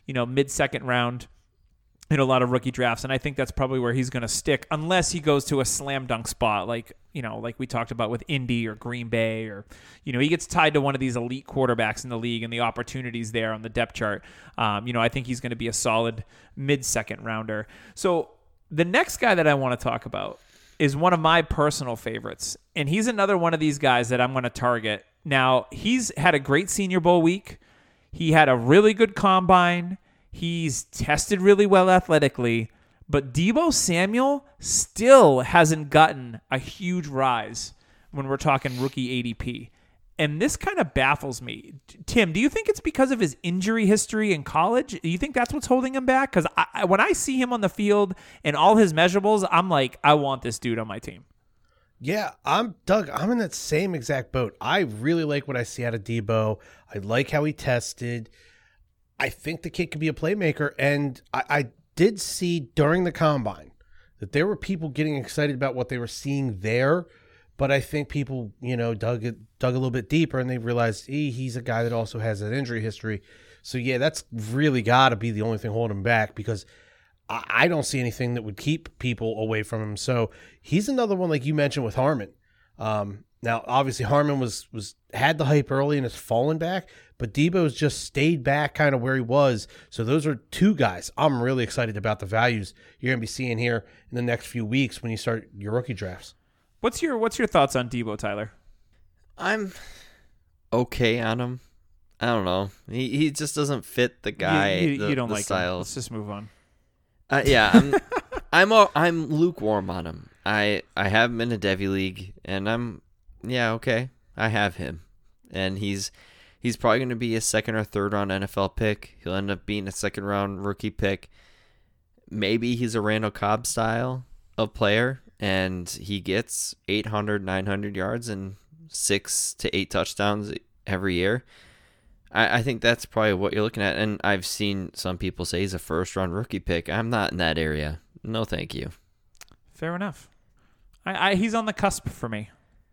you know, mid-second round in a lot of rookie drafts, and I think that's probably where he's going to stick unless he goes to a slam dunk spot like, you know, like we talked about with Indy or Green Bay, or, you know, he gets tied to one of these elite quarterbacks in the league and the opportunities there on the depth chart. Um, you know, I think he's going to be a solid mid-second rounder. So the next guy that I want to talk about is one of my personal favorites, and he's another one of these guys that I'm going to target. Now, he's had a great Senior Bowl week. He had a really good combine. He's tested really well athletically, but Deebo Samuel still hasn't gotten a huge rise when we're talking rookie A D P. And this kind of baffles me. Tim, do you think it's because of his injury history in college? Do you think that's what's holding him back? Because I, I, when I see him on the field and all his measurables, I'm like, I want this dude on my team. Yeah, I'm Doug. I'm in that same exact boat. I really like what I see out of Deebo. I like how he tested. I think the kid could be a playmaker. And I, I did see during the combine that there were people getting excited about what they were seeing there. But I think people, you know, dug it, dug a little bit deeper, and they realized hey, he's a guy that also has an injury history. So, yeah, that's really got to be the only thing holding him back, because I, I don't see anything that would keep people away from him. So he's another one like you mentioned with Harmon. Um, now, obviously, Harmon was was had the hype early and has fallen back, but Deebo's just stayed back kind of where he was. So those are two guys I'm really excited about the values you're going to be seeing here in the next few weeks when you start your rookie drafts. What's your What's your thoughts on Deebo, Tyler? I'm okay on him. I don't know. He he just doesn't fit the guy. You, you, the, you don't the like style. him. Let's just move on. Uh, yeah, I'm I'm a, I'm lukewarm on him. I I have him in a Devy league, and I'm yeah okay. I have him, and he's he's probably going to be a second or third round N F L pick. He'll end up being a second round rookie pick. Maybe he's a Randall Cobb style of player, and he gets eight hundred, nine hundred yards and six to eight touchdowns every year. I, I think that's probably what you're looking at. And I've seen some people say he's a first-round rookie pick. I'm not in that area. No, thank you. Fair enough. I, I he's on the cusp for me.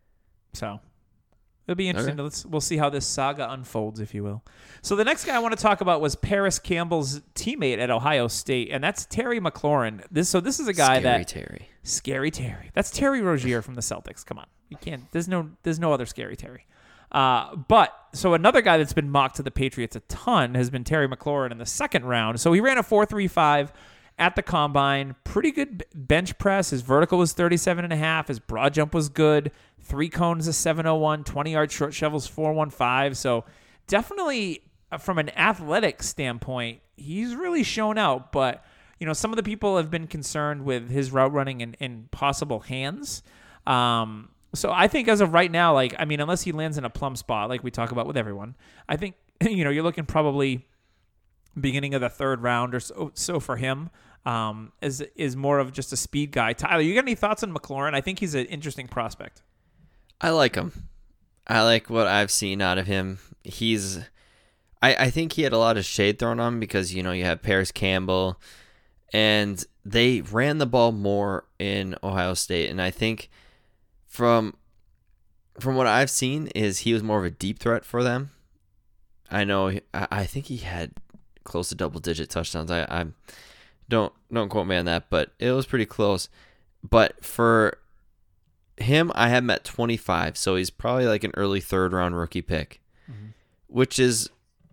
So it'll be interesting. Okay. To, let's we'll see how this saga unfolds, if you will. So the next guy I want to talk about was Paris Campbell's teammate at Ohio State, and that's Terry McLaurin. This so this is a guy Scary that Terry. Scary Terry. That's Terry Rozier from the Celtics. Come on, you can't. There's no there's no other Scary Terry. Uh, but so another guy that's been mocked to the Patriots a ton has been Terry McLaurin in the second round. So he ran a four three five at the combine. Pretty good bench press. His vertical was thirty-seven and a half. His broad jump was good. Three cones is seven oh one. twenty-yard short shovels four one five. So definitely from an athletic standpoint, he's really shown out. But, you know, some of the people have been concerned with his route running and, and possible hands. Um, so I think as of right now, like, I mean, unless he lands in a plum spot, like we talk about with everyone, I think, you know, you're looking probably beginning of the third round or so, so for him. Um, is is more of just a speed guy. Tyler, you got any thoughts on McLaurin? I think he's an interesting prospect. I like him. I like what I've seen out of him. He's, I, I think he had a lot of shade thrown on him because, you know, you have Paris Campbell, and they ran the ball more in Ohio State. And I think from from what I've seen is he was more of a deep threat for them. I know, I, I think he had close to double-digit touchdowns. I, I don't don't quote me on that, but it was pretty close. But for him, I have him at twenty-five, so he's probably like an early third round rookie pick, mm-hmm. which is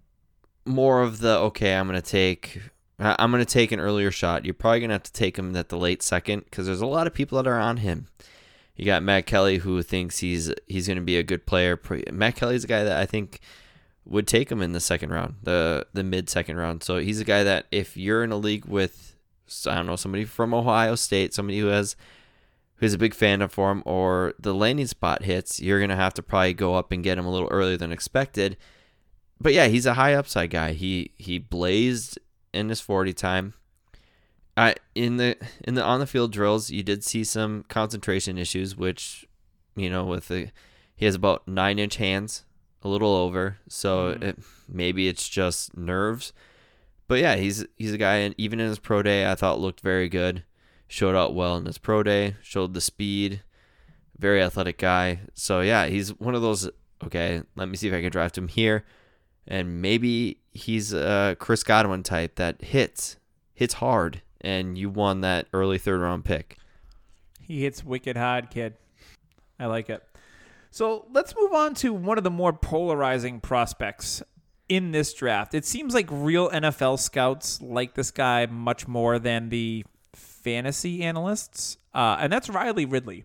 more of the okay. I'm gonna take, I'm gonna take an earlier shot. You're probably gonna have to take him at the late second because there's a lot of people that are on him. You got Matt Kelly who thinks he's he's gonna be a good player. Matt Kelly's a guy that I think would take him in the second round, the the mid second round. So he's a guy that if you're in a league with, I don't know, somebody from Ohio State, somebody who has. who's a big fan of for him, or the landing spot hits, you're going to have to probably go up and get him a little earlier than expected. But yeah, he's a high upside guy. He he blazed in his forty time. I in the in the on the field drills, you did see some concentration issues, which, you know, with the he has about nine inch hands, a little over. So mm. it, maybe it's just nerves. But yeah, he's he's a guy, and even in his pro day, I thought looked very good. Showed out well in his pro day, showed the speed, very athletic guy. So, yeah, he's one of those, okay, let me see if I can draft him here. And maybe he's a Chris Godwin type that hits, hits hard, and you won that early third round pick. He hits wicked hard, kid. I like it. So let's move on to one of the more polarizing prospects in this draft. It seems like real N F L scouts like this guy much more than the fantasy analysts, uh, and that's Riley Ridley.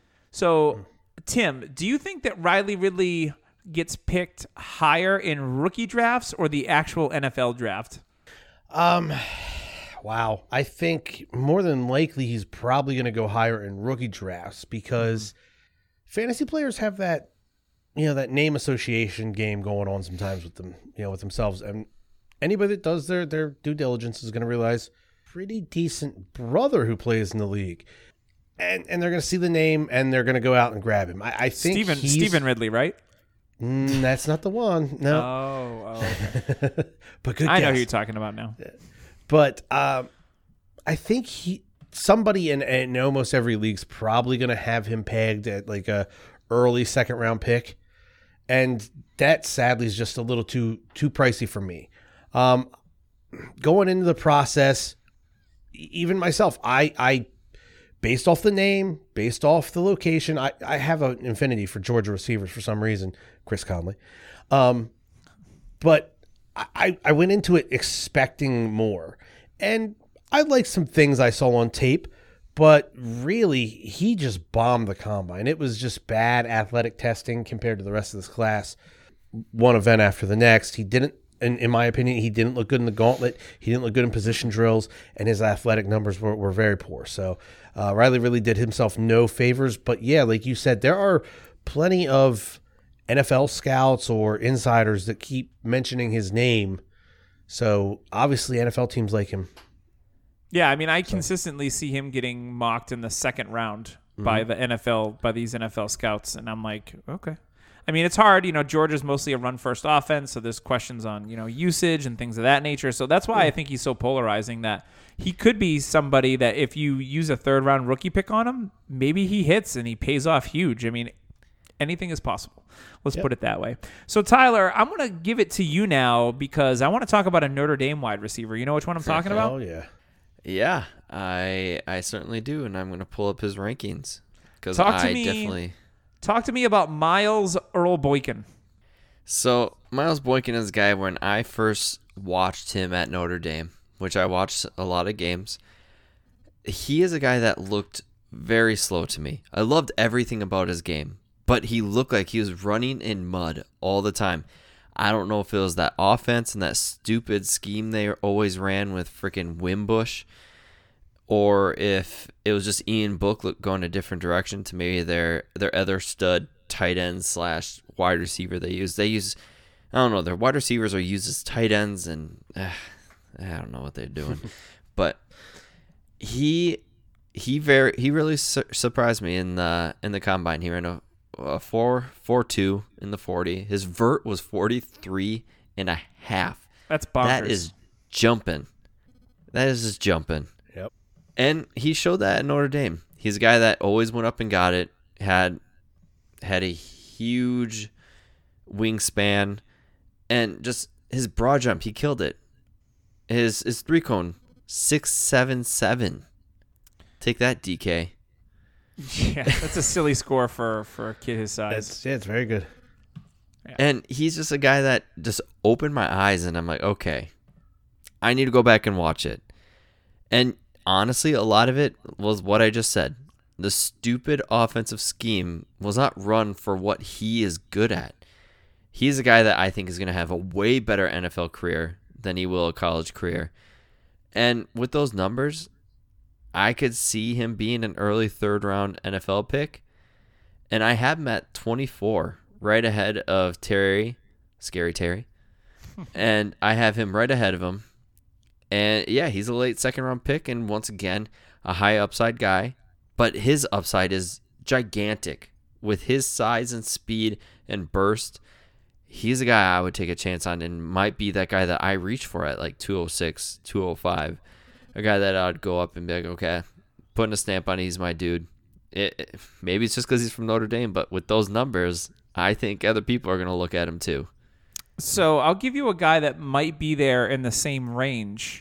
So, Tim, do you think that Riley Ridley gets picked higher in rookie drafts or the actual N F L draft? Um, wow. I think more than likely he's probably going to go higher in rookie drafts because fantasy players have that, you know, that name association game going on sometimes with them, you know, with themselves. And anybody that does their, their due diligence is going to realize pretty decent brother who plays in the league. And and they're going to see the name and they're going to go out and grab him. I, I think Stephen, he's, Stephen Ridley, right? Mm, that's not the one. No. Oh, oh okay. But good I guess. know who you're talking about now. But um, I think he somebody in, in almost every league's probably going to have him pegged at like a early second round pick. And that sadly is just a little too too pricey for me. Um, going into the process, even myself, I, I based off the name, based off the location, I, I have an affinity for Georgia receivers for some reason, Chris Conley. Um, but I, I went into it expecting more. And I liked some things I saw on tape, but really, he just bombed the combine. It was just bad athletic testing compared to the rest of this class. One event after the next. He didn't, in, in my opinion, he didn't look good in the gauntlet. He didn't look good in position drills, and his athletic numbers were, were very poor. So uh, Riley really did himself no favors. But yeah, like you said, there are plenty of N F L scouts or insiders that keep mentioning his name. So obviously N F L teams like him. Yeah, I mean, I consistently see him getting mocked in the second round mm-hmm. by the N F L, by these N F L scouts, and I'm like, okay. I mean, it's hard. You know, Georgia's mostly a run-first offense, so there's questions on, you know, usage and things of that nature. So that's why I think he's so polarizing that he could be somebody that if you use a third-round rookie pick on him, maybe he hits and he pays off huge. I mean, anything is possible. Let's yep. put it that way. So, Tyler, I'm going to give it to you now because I want to talk about a Notre Dame wide receiver. You know which one I'm talking about? Oh, yeah. Yeah, I I certainly do, and I'm going to pull up his rankings because talk to I me, definitely talk to me about Miles Earl Boykin. So Miles Boykin is a guy when I first watched him at Notre Dame, which I watched a lot of games. He is a guy that looked very slow to me. I loved everything about his game, but he looked like he was running in mud all the time. I don't know if it was that offense and that stupid scheme they always ran with freaking Wimbush, or if it was just Ian Book going a different direction to maybe their their other stud tight end slash wide receiver they use. They use, I don't know, their wide receivers are used as tight ends, and uh, I don't know what they're doing. But he he very he really su- surprised me in the in the combine. He ran a A four four two in the forty. His vert was forty three and a half. That's bonkers. That is jumping. That is just jumping. Yep. And he showed that at Notre Dame. He's a guy that always went up and got it. Had had a huge wingspan, and just his broad jump, he killed it. His his three cone six seven seven. Take that, D K. Yeah, that's a silly score for, for a kid his size. It's, yeah, it's very good. Yeah. And he's just a guy that just opened my eyes, and I'm like, okay, I need to go back and watch it. And honestly, a lot of it was what I just said. The stupid offensive scheme was not run for what he is good at. He's a guy that I think is going to have a way better N F L career than he will a college career. And with those numbers, I could see him being an early third round N F L pick. And I have him at twenty-four, right ahead of Terry, Scary Terry. And I have him right ahead of him. And yeah, he's a late second round pick. And once again, a high upside guy. But his upside is gigantic. With his size and speed and burst, he's a guy I would take a chance on and might be that guy that I reach for at like two oh six, two oh five. A guy that I'd go up and be like, okay, putting a stamp on, he's my dude. It, it, maybe it's just because he's from Notre Dame, but with those numbers, I think other people are going to look at him too. So I'll give you a guy that might be there in the same range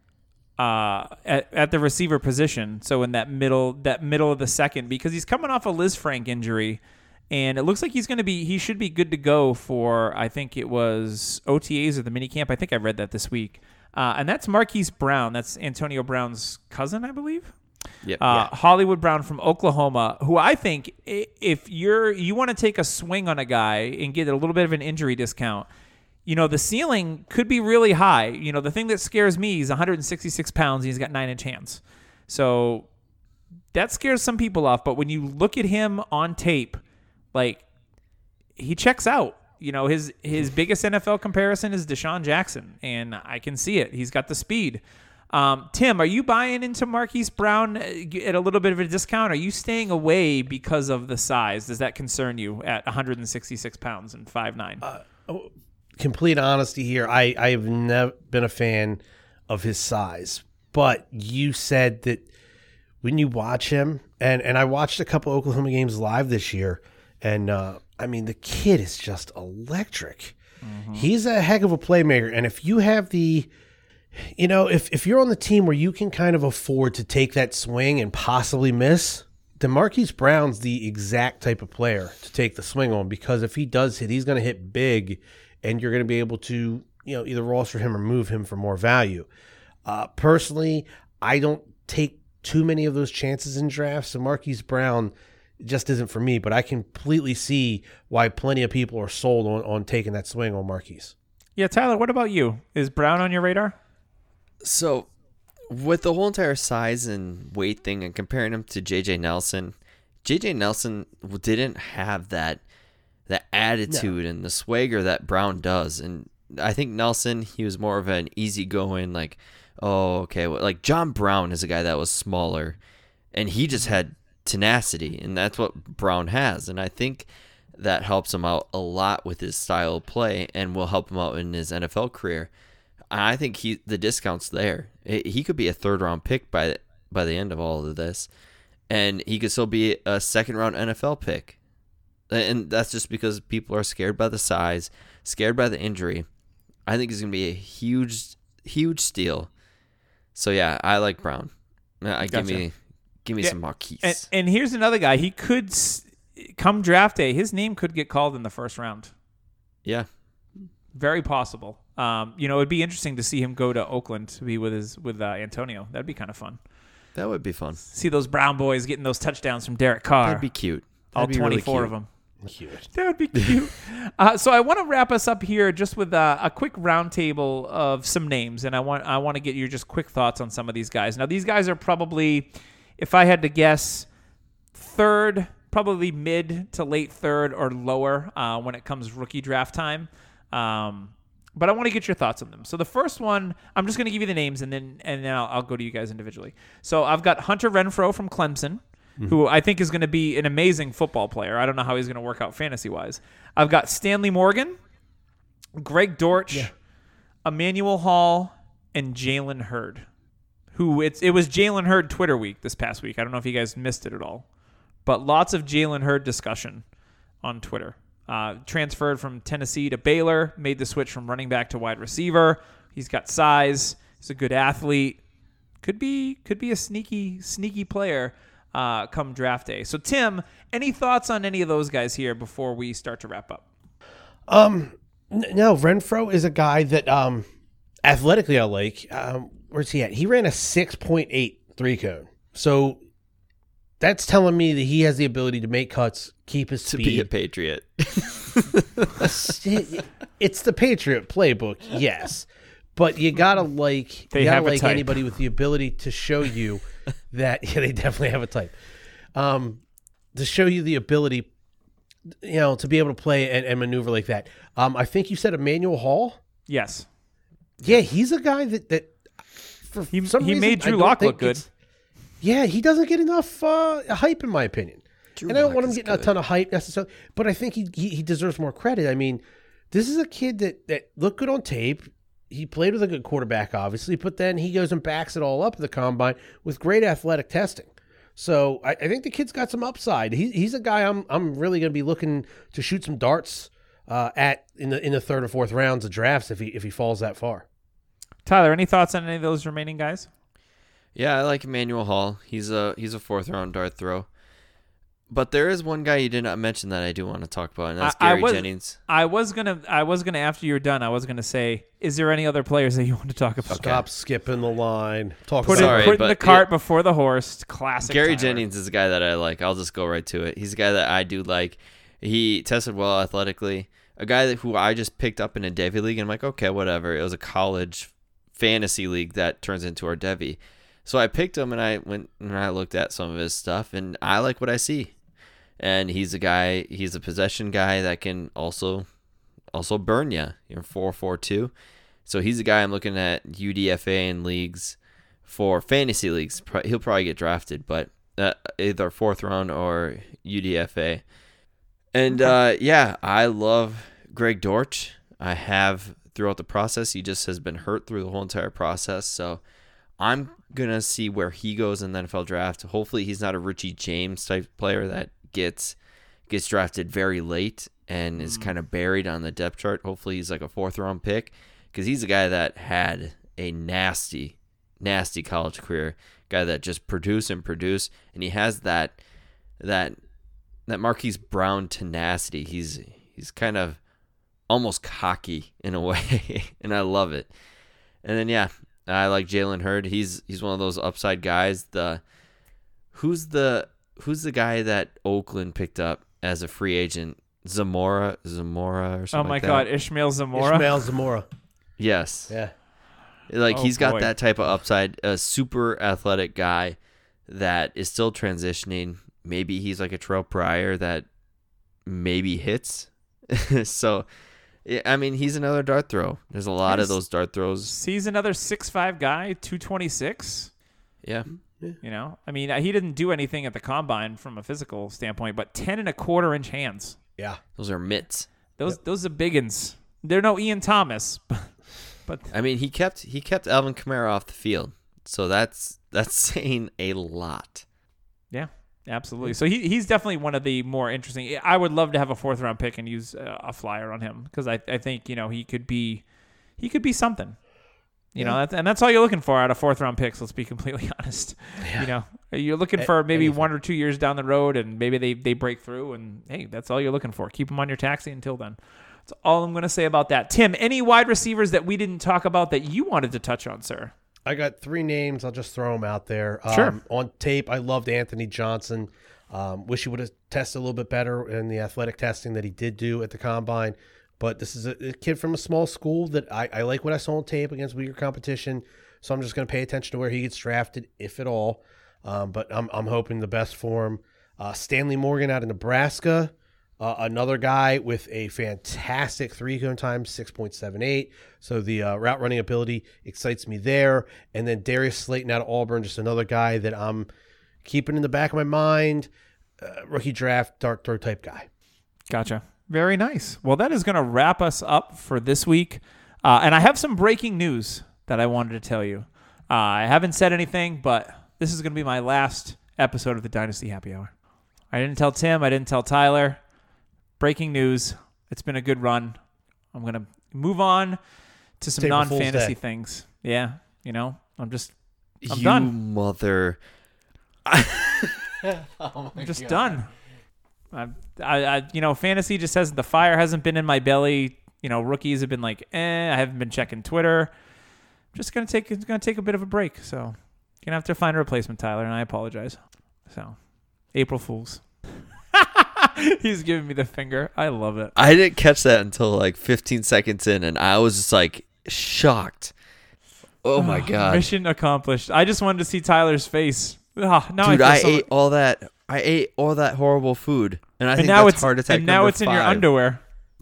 uh, at, at the receiver position. So in that middle that middle of the second, because he's coming off a Liz Frank injury, and it looks like he's going to be he should be good to go for, I think it was O T As or the minicamp. I think I read that this week. Uh, and that's Marquise Brown. That's Antonio Brown's cousin, I believe. Yep. Uh, Yeah. Hollywood Brown from Oklahoma, who I think i- if you're you want to take a swing on a guy and get a little bit of an injury discount, you know, the ceiling could be really high. You know, the thing that scares me is one hundred sixty-six pounds and he's got nine inch hands. So that scares some people off. But when you look at him on tape, like, he checks out. You know, his his biggest N F L comparison is Deshaun Jackson, and I can see it. He's got the speed. Um, Tim, are you buying into Marquise Brown at a little bit of a discount? Are you staying away because of the size? Does that concern you at one hundred sixty-six pounds and five nine? Uh, complete honesty here, I, I have never been a fan of his size. But you said that when you watch him, and, and I watched a couple Oklahoma games live this year, and uh, I mean, the kid is just electric. Mm-hmm. He's a heck of a playmaker. And if you have the, you know, if, if you're on the team where you can kind of afford to take that swing and possibly miss, then Marquise Brown's the exact type of player to take the swing on, because if he does hit, he's going to hit big, and you're going to be able to, you know, either roster him or move him for more value. Uh, personally, I don't take too many of those chances in drafts, so Marquise Brown just isn't for me, but I completely see why plenty of people are sold on, on taking that swing on Marquise. Yeah, Tyler, what about you? Is Brown on your radar? So, with the whole entire size and weight thing and comparing him to J J Nelson, J J Nelson didn't have that that attitude no. and the swagger that Brown does. And I think Nelson, he was more of an easygoing, like, oh, okay. Well, like John Brown is a guy that was smaller, and he just had tenacity, and that's what Brown has. And I think that helps him out a lot with his style of play and will help him out in his N F L career. I think he the discount's there. He could be a third round pick by by the end of all of this, and he could still be a second round N F L pick. And that's just because people are scared by the size, scared by the injury. I think he's going to be a huge, huge steal. So yeah, I like Brown. I Gotcha. give me, give me yeah. some Marquise. And, and here's another guy. He could come draft day. His name could get called in the first round. Yeah, very possible. Um, you know, it'd be interesting to see him go to Oakland to be with his with uh, Antonio. That'd be kind of fun. That would be fun. See those Brown boys getting those touchdowns from Derek Carr. That'd be cute. That'd all be twenty-four really of them. Cute. That would be cute. uh, so I want to wrap us up here just with uh, a quick roundtable of some names, and I want I want to get your just quick thoughts on some of these guys. Now, these guys are probably, if I had to guess, third, probably mid to late third or lower uh, when it comes rookie draft time. Um, but I want to get your thoughts on them. So the first one, I'm just going to give you the names, and then and then I'll, I'll go to you guys individually. So I've got Hunter Renfrow from Clemson, mm-hmm. who I think is going to be an amazing football player. I don't know how he's going to work out fantasy-wise. I've got Stanley Morgan, Greg Dortch, yeah. Emmanuel Hall, and Jalen Hurd, who it's it was Jalen Hurd Twitter week this past week. I don't know if you guys missed it at all, but lots of Jalen Hurd discussion on Twitter. Uh, transferred from Tennessee to Baylor, made the switch from running back to wide receiver. He's got size. He's a good athlete. Could be could be a sneaky sneaky player uh, come draft day. So Tim, any thoughts on any of those guys here before we start to wrap up? Um, n- no, Renfrow is a guy that um, athletically I like. Um, where's he at? He ran a six point eight three cone. So that's telling me that he has the ability to make cuts, keep his speed. To be a Patriot. It's the Patriot playbook, yes. But you gotta like they you gotta have a like type. anybody with the ability to show you that yeah, they definitely have a type. Um, to show you the ability, you know, to be able to play and, and maneuver like that. Um, I think you said Emmanuel Hall. Yes. Yeah, he's a guy that that for He, some he reason, made I Drew don't Lock think look good. it's- Yeah, he doesn't get enough uh, hype in my opinion. Drew and I don't Lock want him is getting a good. ton of hype necessarily, but I think he, he he deserves more credit. I mean, this is a kid that, that looked good on tape. He played with a good quarterback, obviously, but then he goes and backs it all up at the combine with great athletic testing. So I, I think the kid's got some upside. He, he's a guy I'm I'm really going to be looking to shoot some darts uh, at in the in the third or fourth rounds of drafts if he if he falls that far. Tyler, any thoughts on any of those remaining guys? Yeah, I like Emmanuel Hall. He's a he's a fourth round dart throw. But there is one guy you did not mention that I do want to talk about, and that's I, Gary I was, Jennings. I was gonna, I was gonna. After you're done, I was gonna say, is there any other players that you want to talk about? Stop skipping the line. Talk Put, about Sorry, it, put but the cart it- before the horse. Classic. Gary Tyler. Jennings is a guy that I like. I'll just go right to it. He's a guy that I do like. He tested well athletically. A guy that who I just picked up in a Devy league, and I'm like, okay, whatever. It was a college fantasy league that turns into our Devy. So I picked him, and I went and I looked at some of his stuff, and I like what I see. And he's a guy, he's a possession guy that can also also burn you. You're four four two. So he's a guy I'm looking at U D F A in leagues for fantasy leagues. He'll probably get drafted, but uh, either fourth round or U D F A. And uh, yeah, I love Greg Dortch. I have throughout the process. He just has been hurt through the whole entire process. So I'm going to see where he goes in the N F L draft. Hopefully he's not a Richie James type player that gets gets drafted very late and is kind of buried on the depth chart. Hopefully he's like a fourth round pick because he's a guy that had a nasty, nasty college career. Guy that just produced and produced, and he has that that that Marquise Brown tenacity. He's he's kind of almost cocky in a way, and I love it. And then yeah, I like Jalen Hurd. He's he's one of those upside guys. The who's the Who's the guy that Oakland picked up as a free agent? Zamora, Zamora, or something. Oh my like God, that? Ishmael Zamora. Ishmael Zamora. Yes. Yeah. Like Oh, he's got boy. that type of upside. A super athletic guy that is still transitioning. Maybe he's like a Terrell Pryor that maybe hits. So, yeah, I mean, he's another dart throw. There's a lot Yes. of those dart throws. Sees another six five guy, two twenty-six. Yeah. You know, I mean, he didn't do anything at the combine from a physical standpoint, but ten and a quarter inch hands. Yeah. Those are mitts. Those those are biggins. They're no Ian Thomas, but, but I mean, he kept he kept Alvin Kamara off the field. So that's that's saying a lot. yeah, absolutely. So he he's definitely one of the more interesting. I would love to have a fourth round pick and use a, a flyer on him because I I think you know he could be he could be something. You know, that's, and that's all you're looking for out of fourth round picks. Let's be completely honest. Yeah. You know, you're looking for maybe anything. one or two years down the road, and maybe they, they break through. And hey, that's all you're looking for. Keep them on your taxi until then. That's all I'm going to say about that. Tim, any wide receivers that we didn't talk about that you wanted to touch on, sir? I got three names. I'll just throw them out there. Sure. Um, on tape, I loved Anthony Johnson. Um, wish he would have tested a little bit better in the athletic testing that he did do at the combine. But this is a, a kid from a small school that I, I like what I saw on tape against weaker competition. So I'm just going to pay attention to where he gets drafted, if at all. Um, but I'm I'm hoping the best for him. Uh, Stanley Morgan out of Nebraska, uh, another guy with a fantastic three-cone time, six point seven eight. So the uh, route running ability excites me there. And then Darius Slayton out of Auburn, just another guy that I'm keeping in the back of my mind. Uh, rookie draft, dart throw type guy. Gotcha. Very nice. Well, that is going to wrap us up for this week. Uh, and I have some breaking news that I wanted to tell you. Uh, I haven't said anything, but this is going to be my last episode of the Dynasty Happy Hour. I didn't tell Tim. I didn't tell Tyler. Breaking news. It's been a good run. I'm going to move on to some April Fool's non-fantasy Day. things. Yeah. You know, I'm just, I'm you done. mother. I'm just done. I, I, I, you know, fantasy just hasn't, the fire hasn't been in my belly. You know, rookies have been like, eh, I haven't been checking Twitter. I'm just going to take, it's going to take a bit of a break. So you're going to have to find a replacement, Tyler, and I apologize. So April Fools. He's giving me the finger. I love it. I didn't catch that until like fifteen seconds in, and I was just like shocked. Oh my god! Mission accomplished. I just wanted to see Tyler's face. Oh, now Dude, I, I feel so ate all that. I ate all that horrible food, and I and think now that's it's heart attack and now number it's in your five. underwear.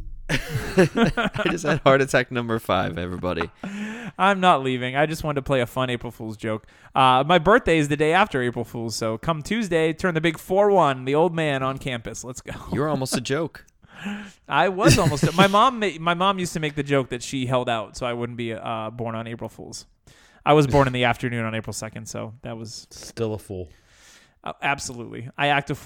I just had heart attack number five. Everybody, I'm not leaving. I just wanted to play a fun April Fool's joke. Uh, my birthday is the day after April Fool's, so come Tuesday, turn the big four one, the old man on campus. Let's go. you were almost a joke. I was almost. my mom. ma- My mom used to make the joke that she held out, so I wouldn't be uh, born on April Fool's. I was born in the afternoon on April second, so that was Still a fool. uh, absolutely. I act a fool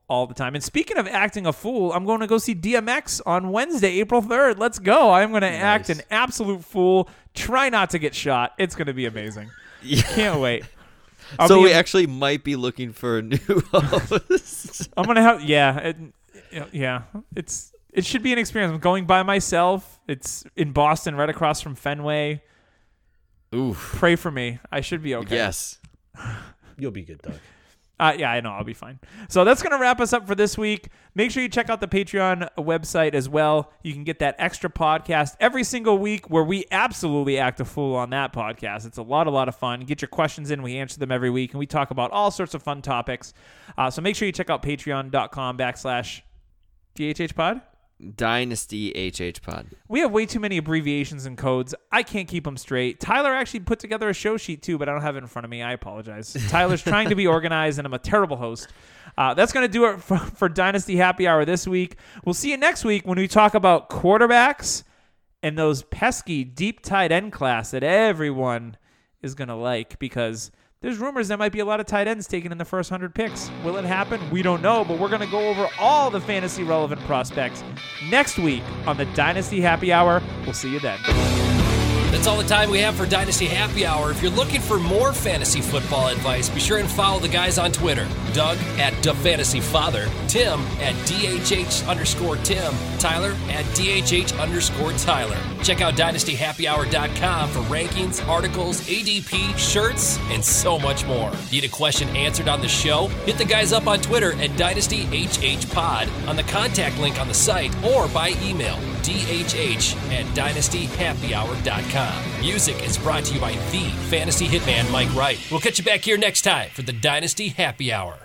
all the time. And speaking of acting a fool, I'm going to go see D M X on Wednesday, April third. Let's go. I'm going to nice. act an absolute fool. Try not to get shot. It's going to be amazing. Yeah. Can't wait. I'll so we a, actually might be looking for a new host. I'm going to have, yeah, it, yeah. It's It should be an experience. I'm going by myself. It's in Boston, right across from Fenway. Oof. Pray for me. I should be okay. Yes. You'll be good, Doug. Uh, yeah, I know. I'll be fine. So that's going to wrap us up for this week. Make sure you check out the Patreon website as well. You can get that extra podcast every single week where we absolutely act a fool on that podcast. It's a lot, a lot of fun. Get your questions in. We answer them every week, and we talk about all sorts of fun topics. Uh, so make sure you check out patreon.com backslash DHHpod. Dynasty H H Pod. We have way too many abbreviations and codes. I can't keep them straight. Tyler actually put together a show sheet too, but I don't have it in front of me. I apologize. Tyler's trying to be organized, and I'm a terrible host. Uh, that's going to do it for, for Dynasty Happy Hour this week. We'll see you next week when we talk about quarterbacks and those pesky deep tight end class that everyone is going to like, because there's rumors there might be a lot of tight ends taken in the first one hundred picks. Will it happen? We don't know, but we're going to go over all the fantasy-relevant prospects next week on the Dynasty Happy Hour. We'll see you then. That's all the time we have for Dynasty Happy Hour. If you're looking for more fantasy football advice, be sure and follow the guys on Twitter. Doug at DaFantasyFather, Tim at DHH underscore Tim, Tyler at DHH underscore Tyler. Check out Dynasty Happy Hour dot com for rankings, articles, A D P, shirts, and so much more. Need a question answered on the show? Hit the guys up on Twitter at Dynasty H H Pod, on the contact link on the site, or by email, D H H at Dynasty Happy Hour dot com. Music is brought to you by the Fantasy Hitman Mike Wright. We'll catch you back here next time for the Dynasty Happy Hour.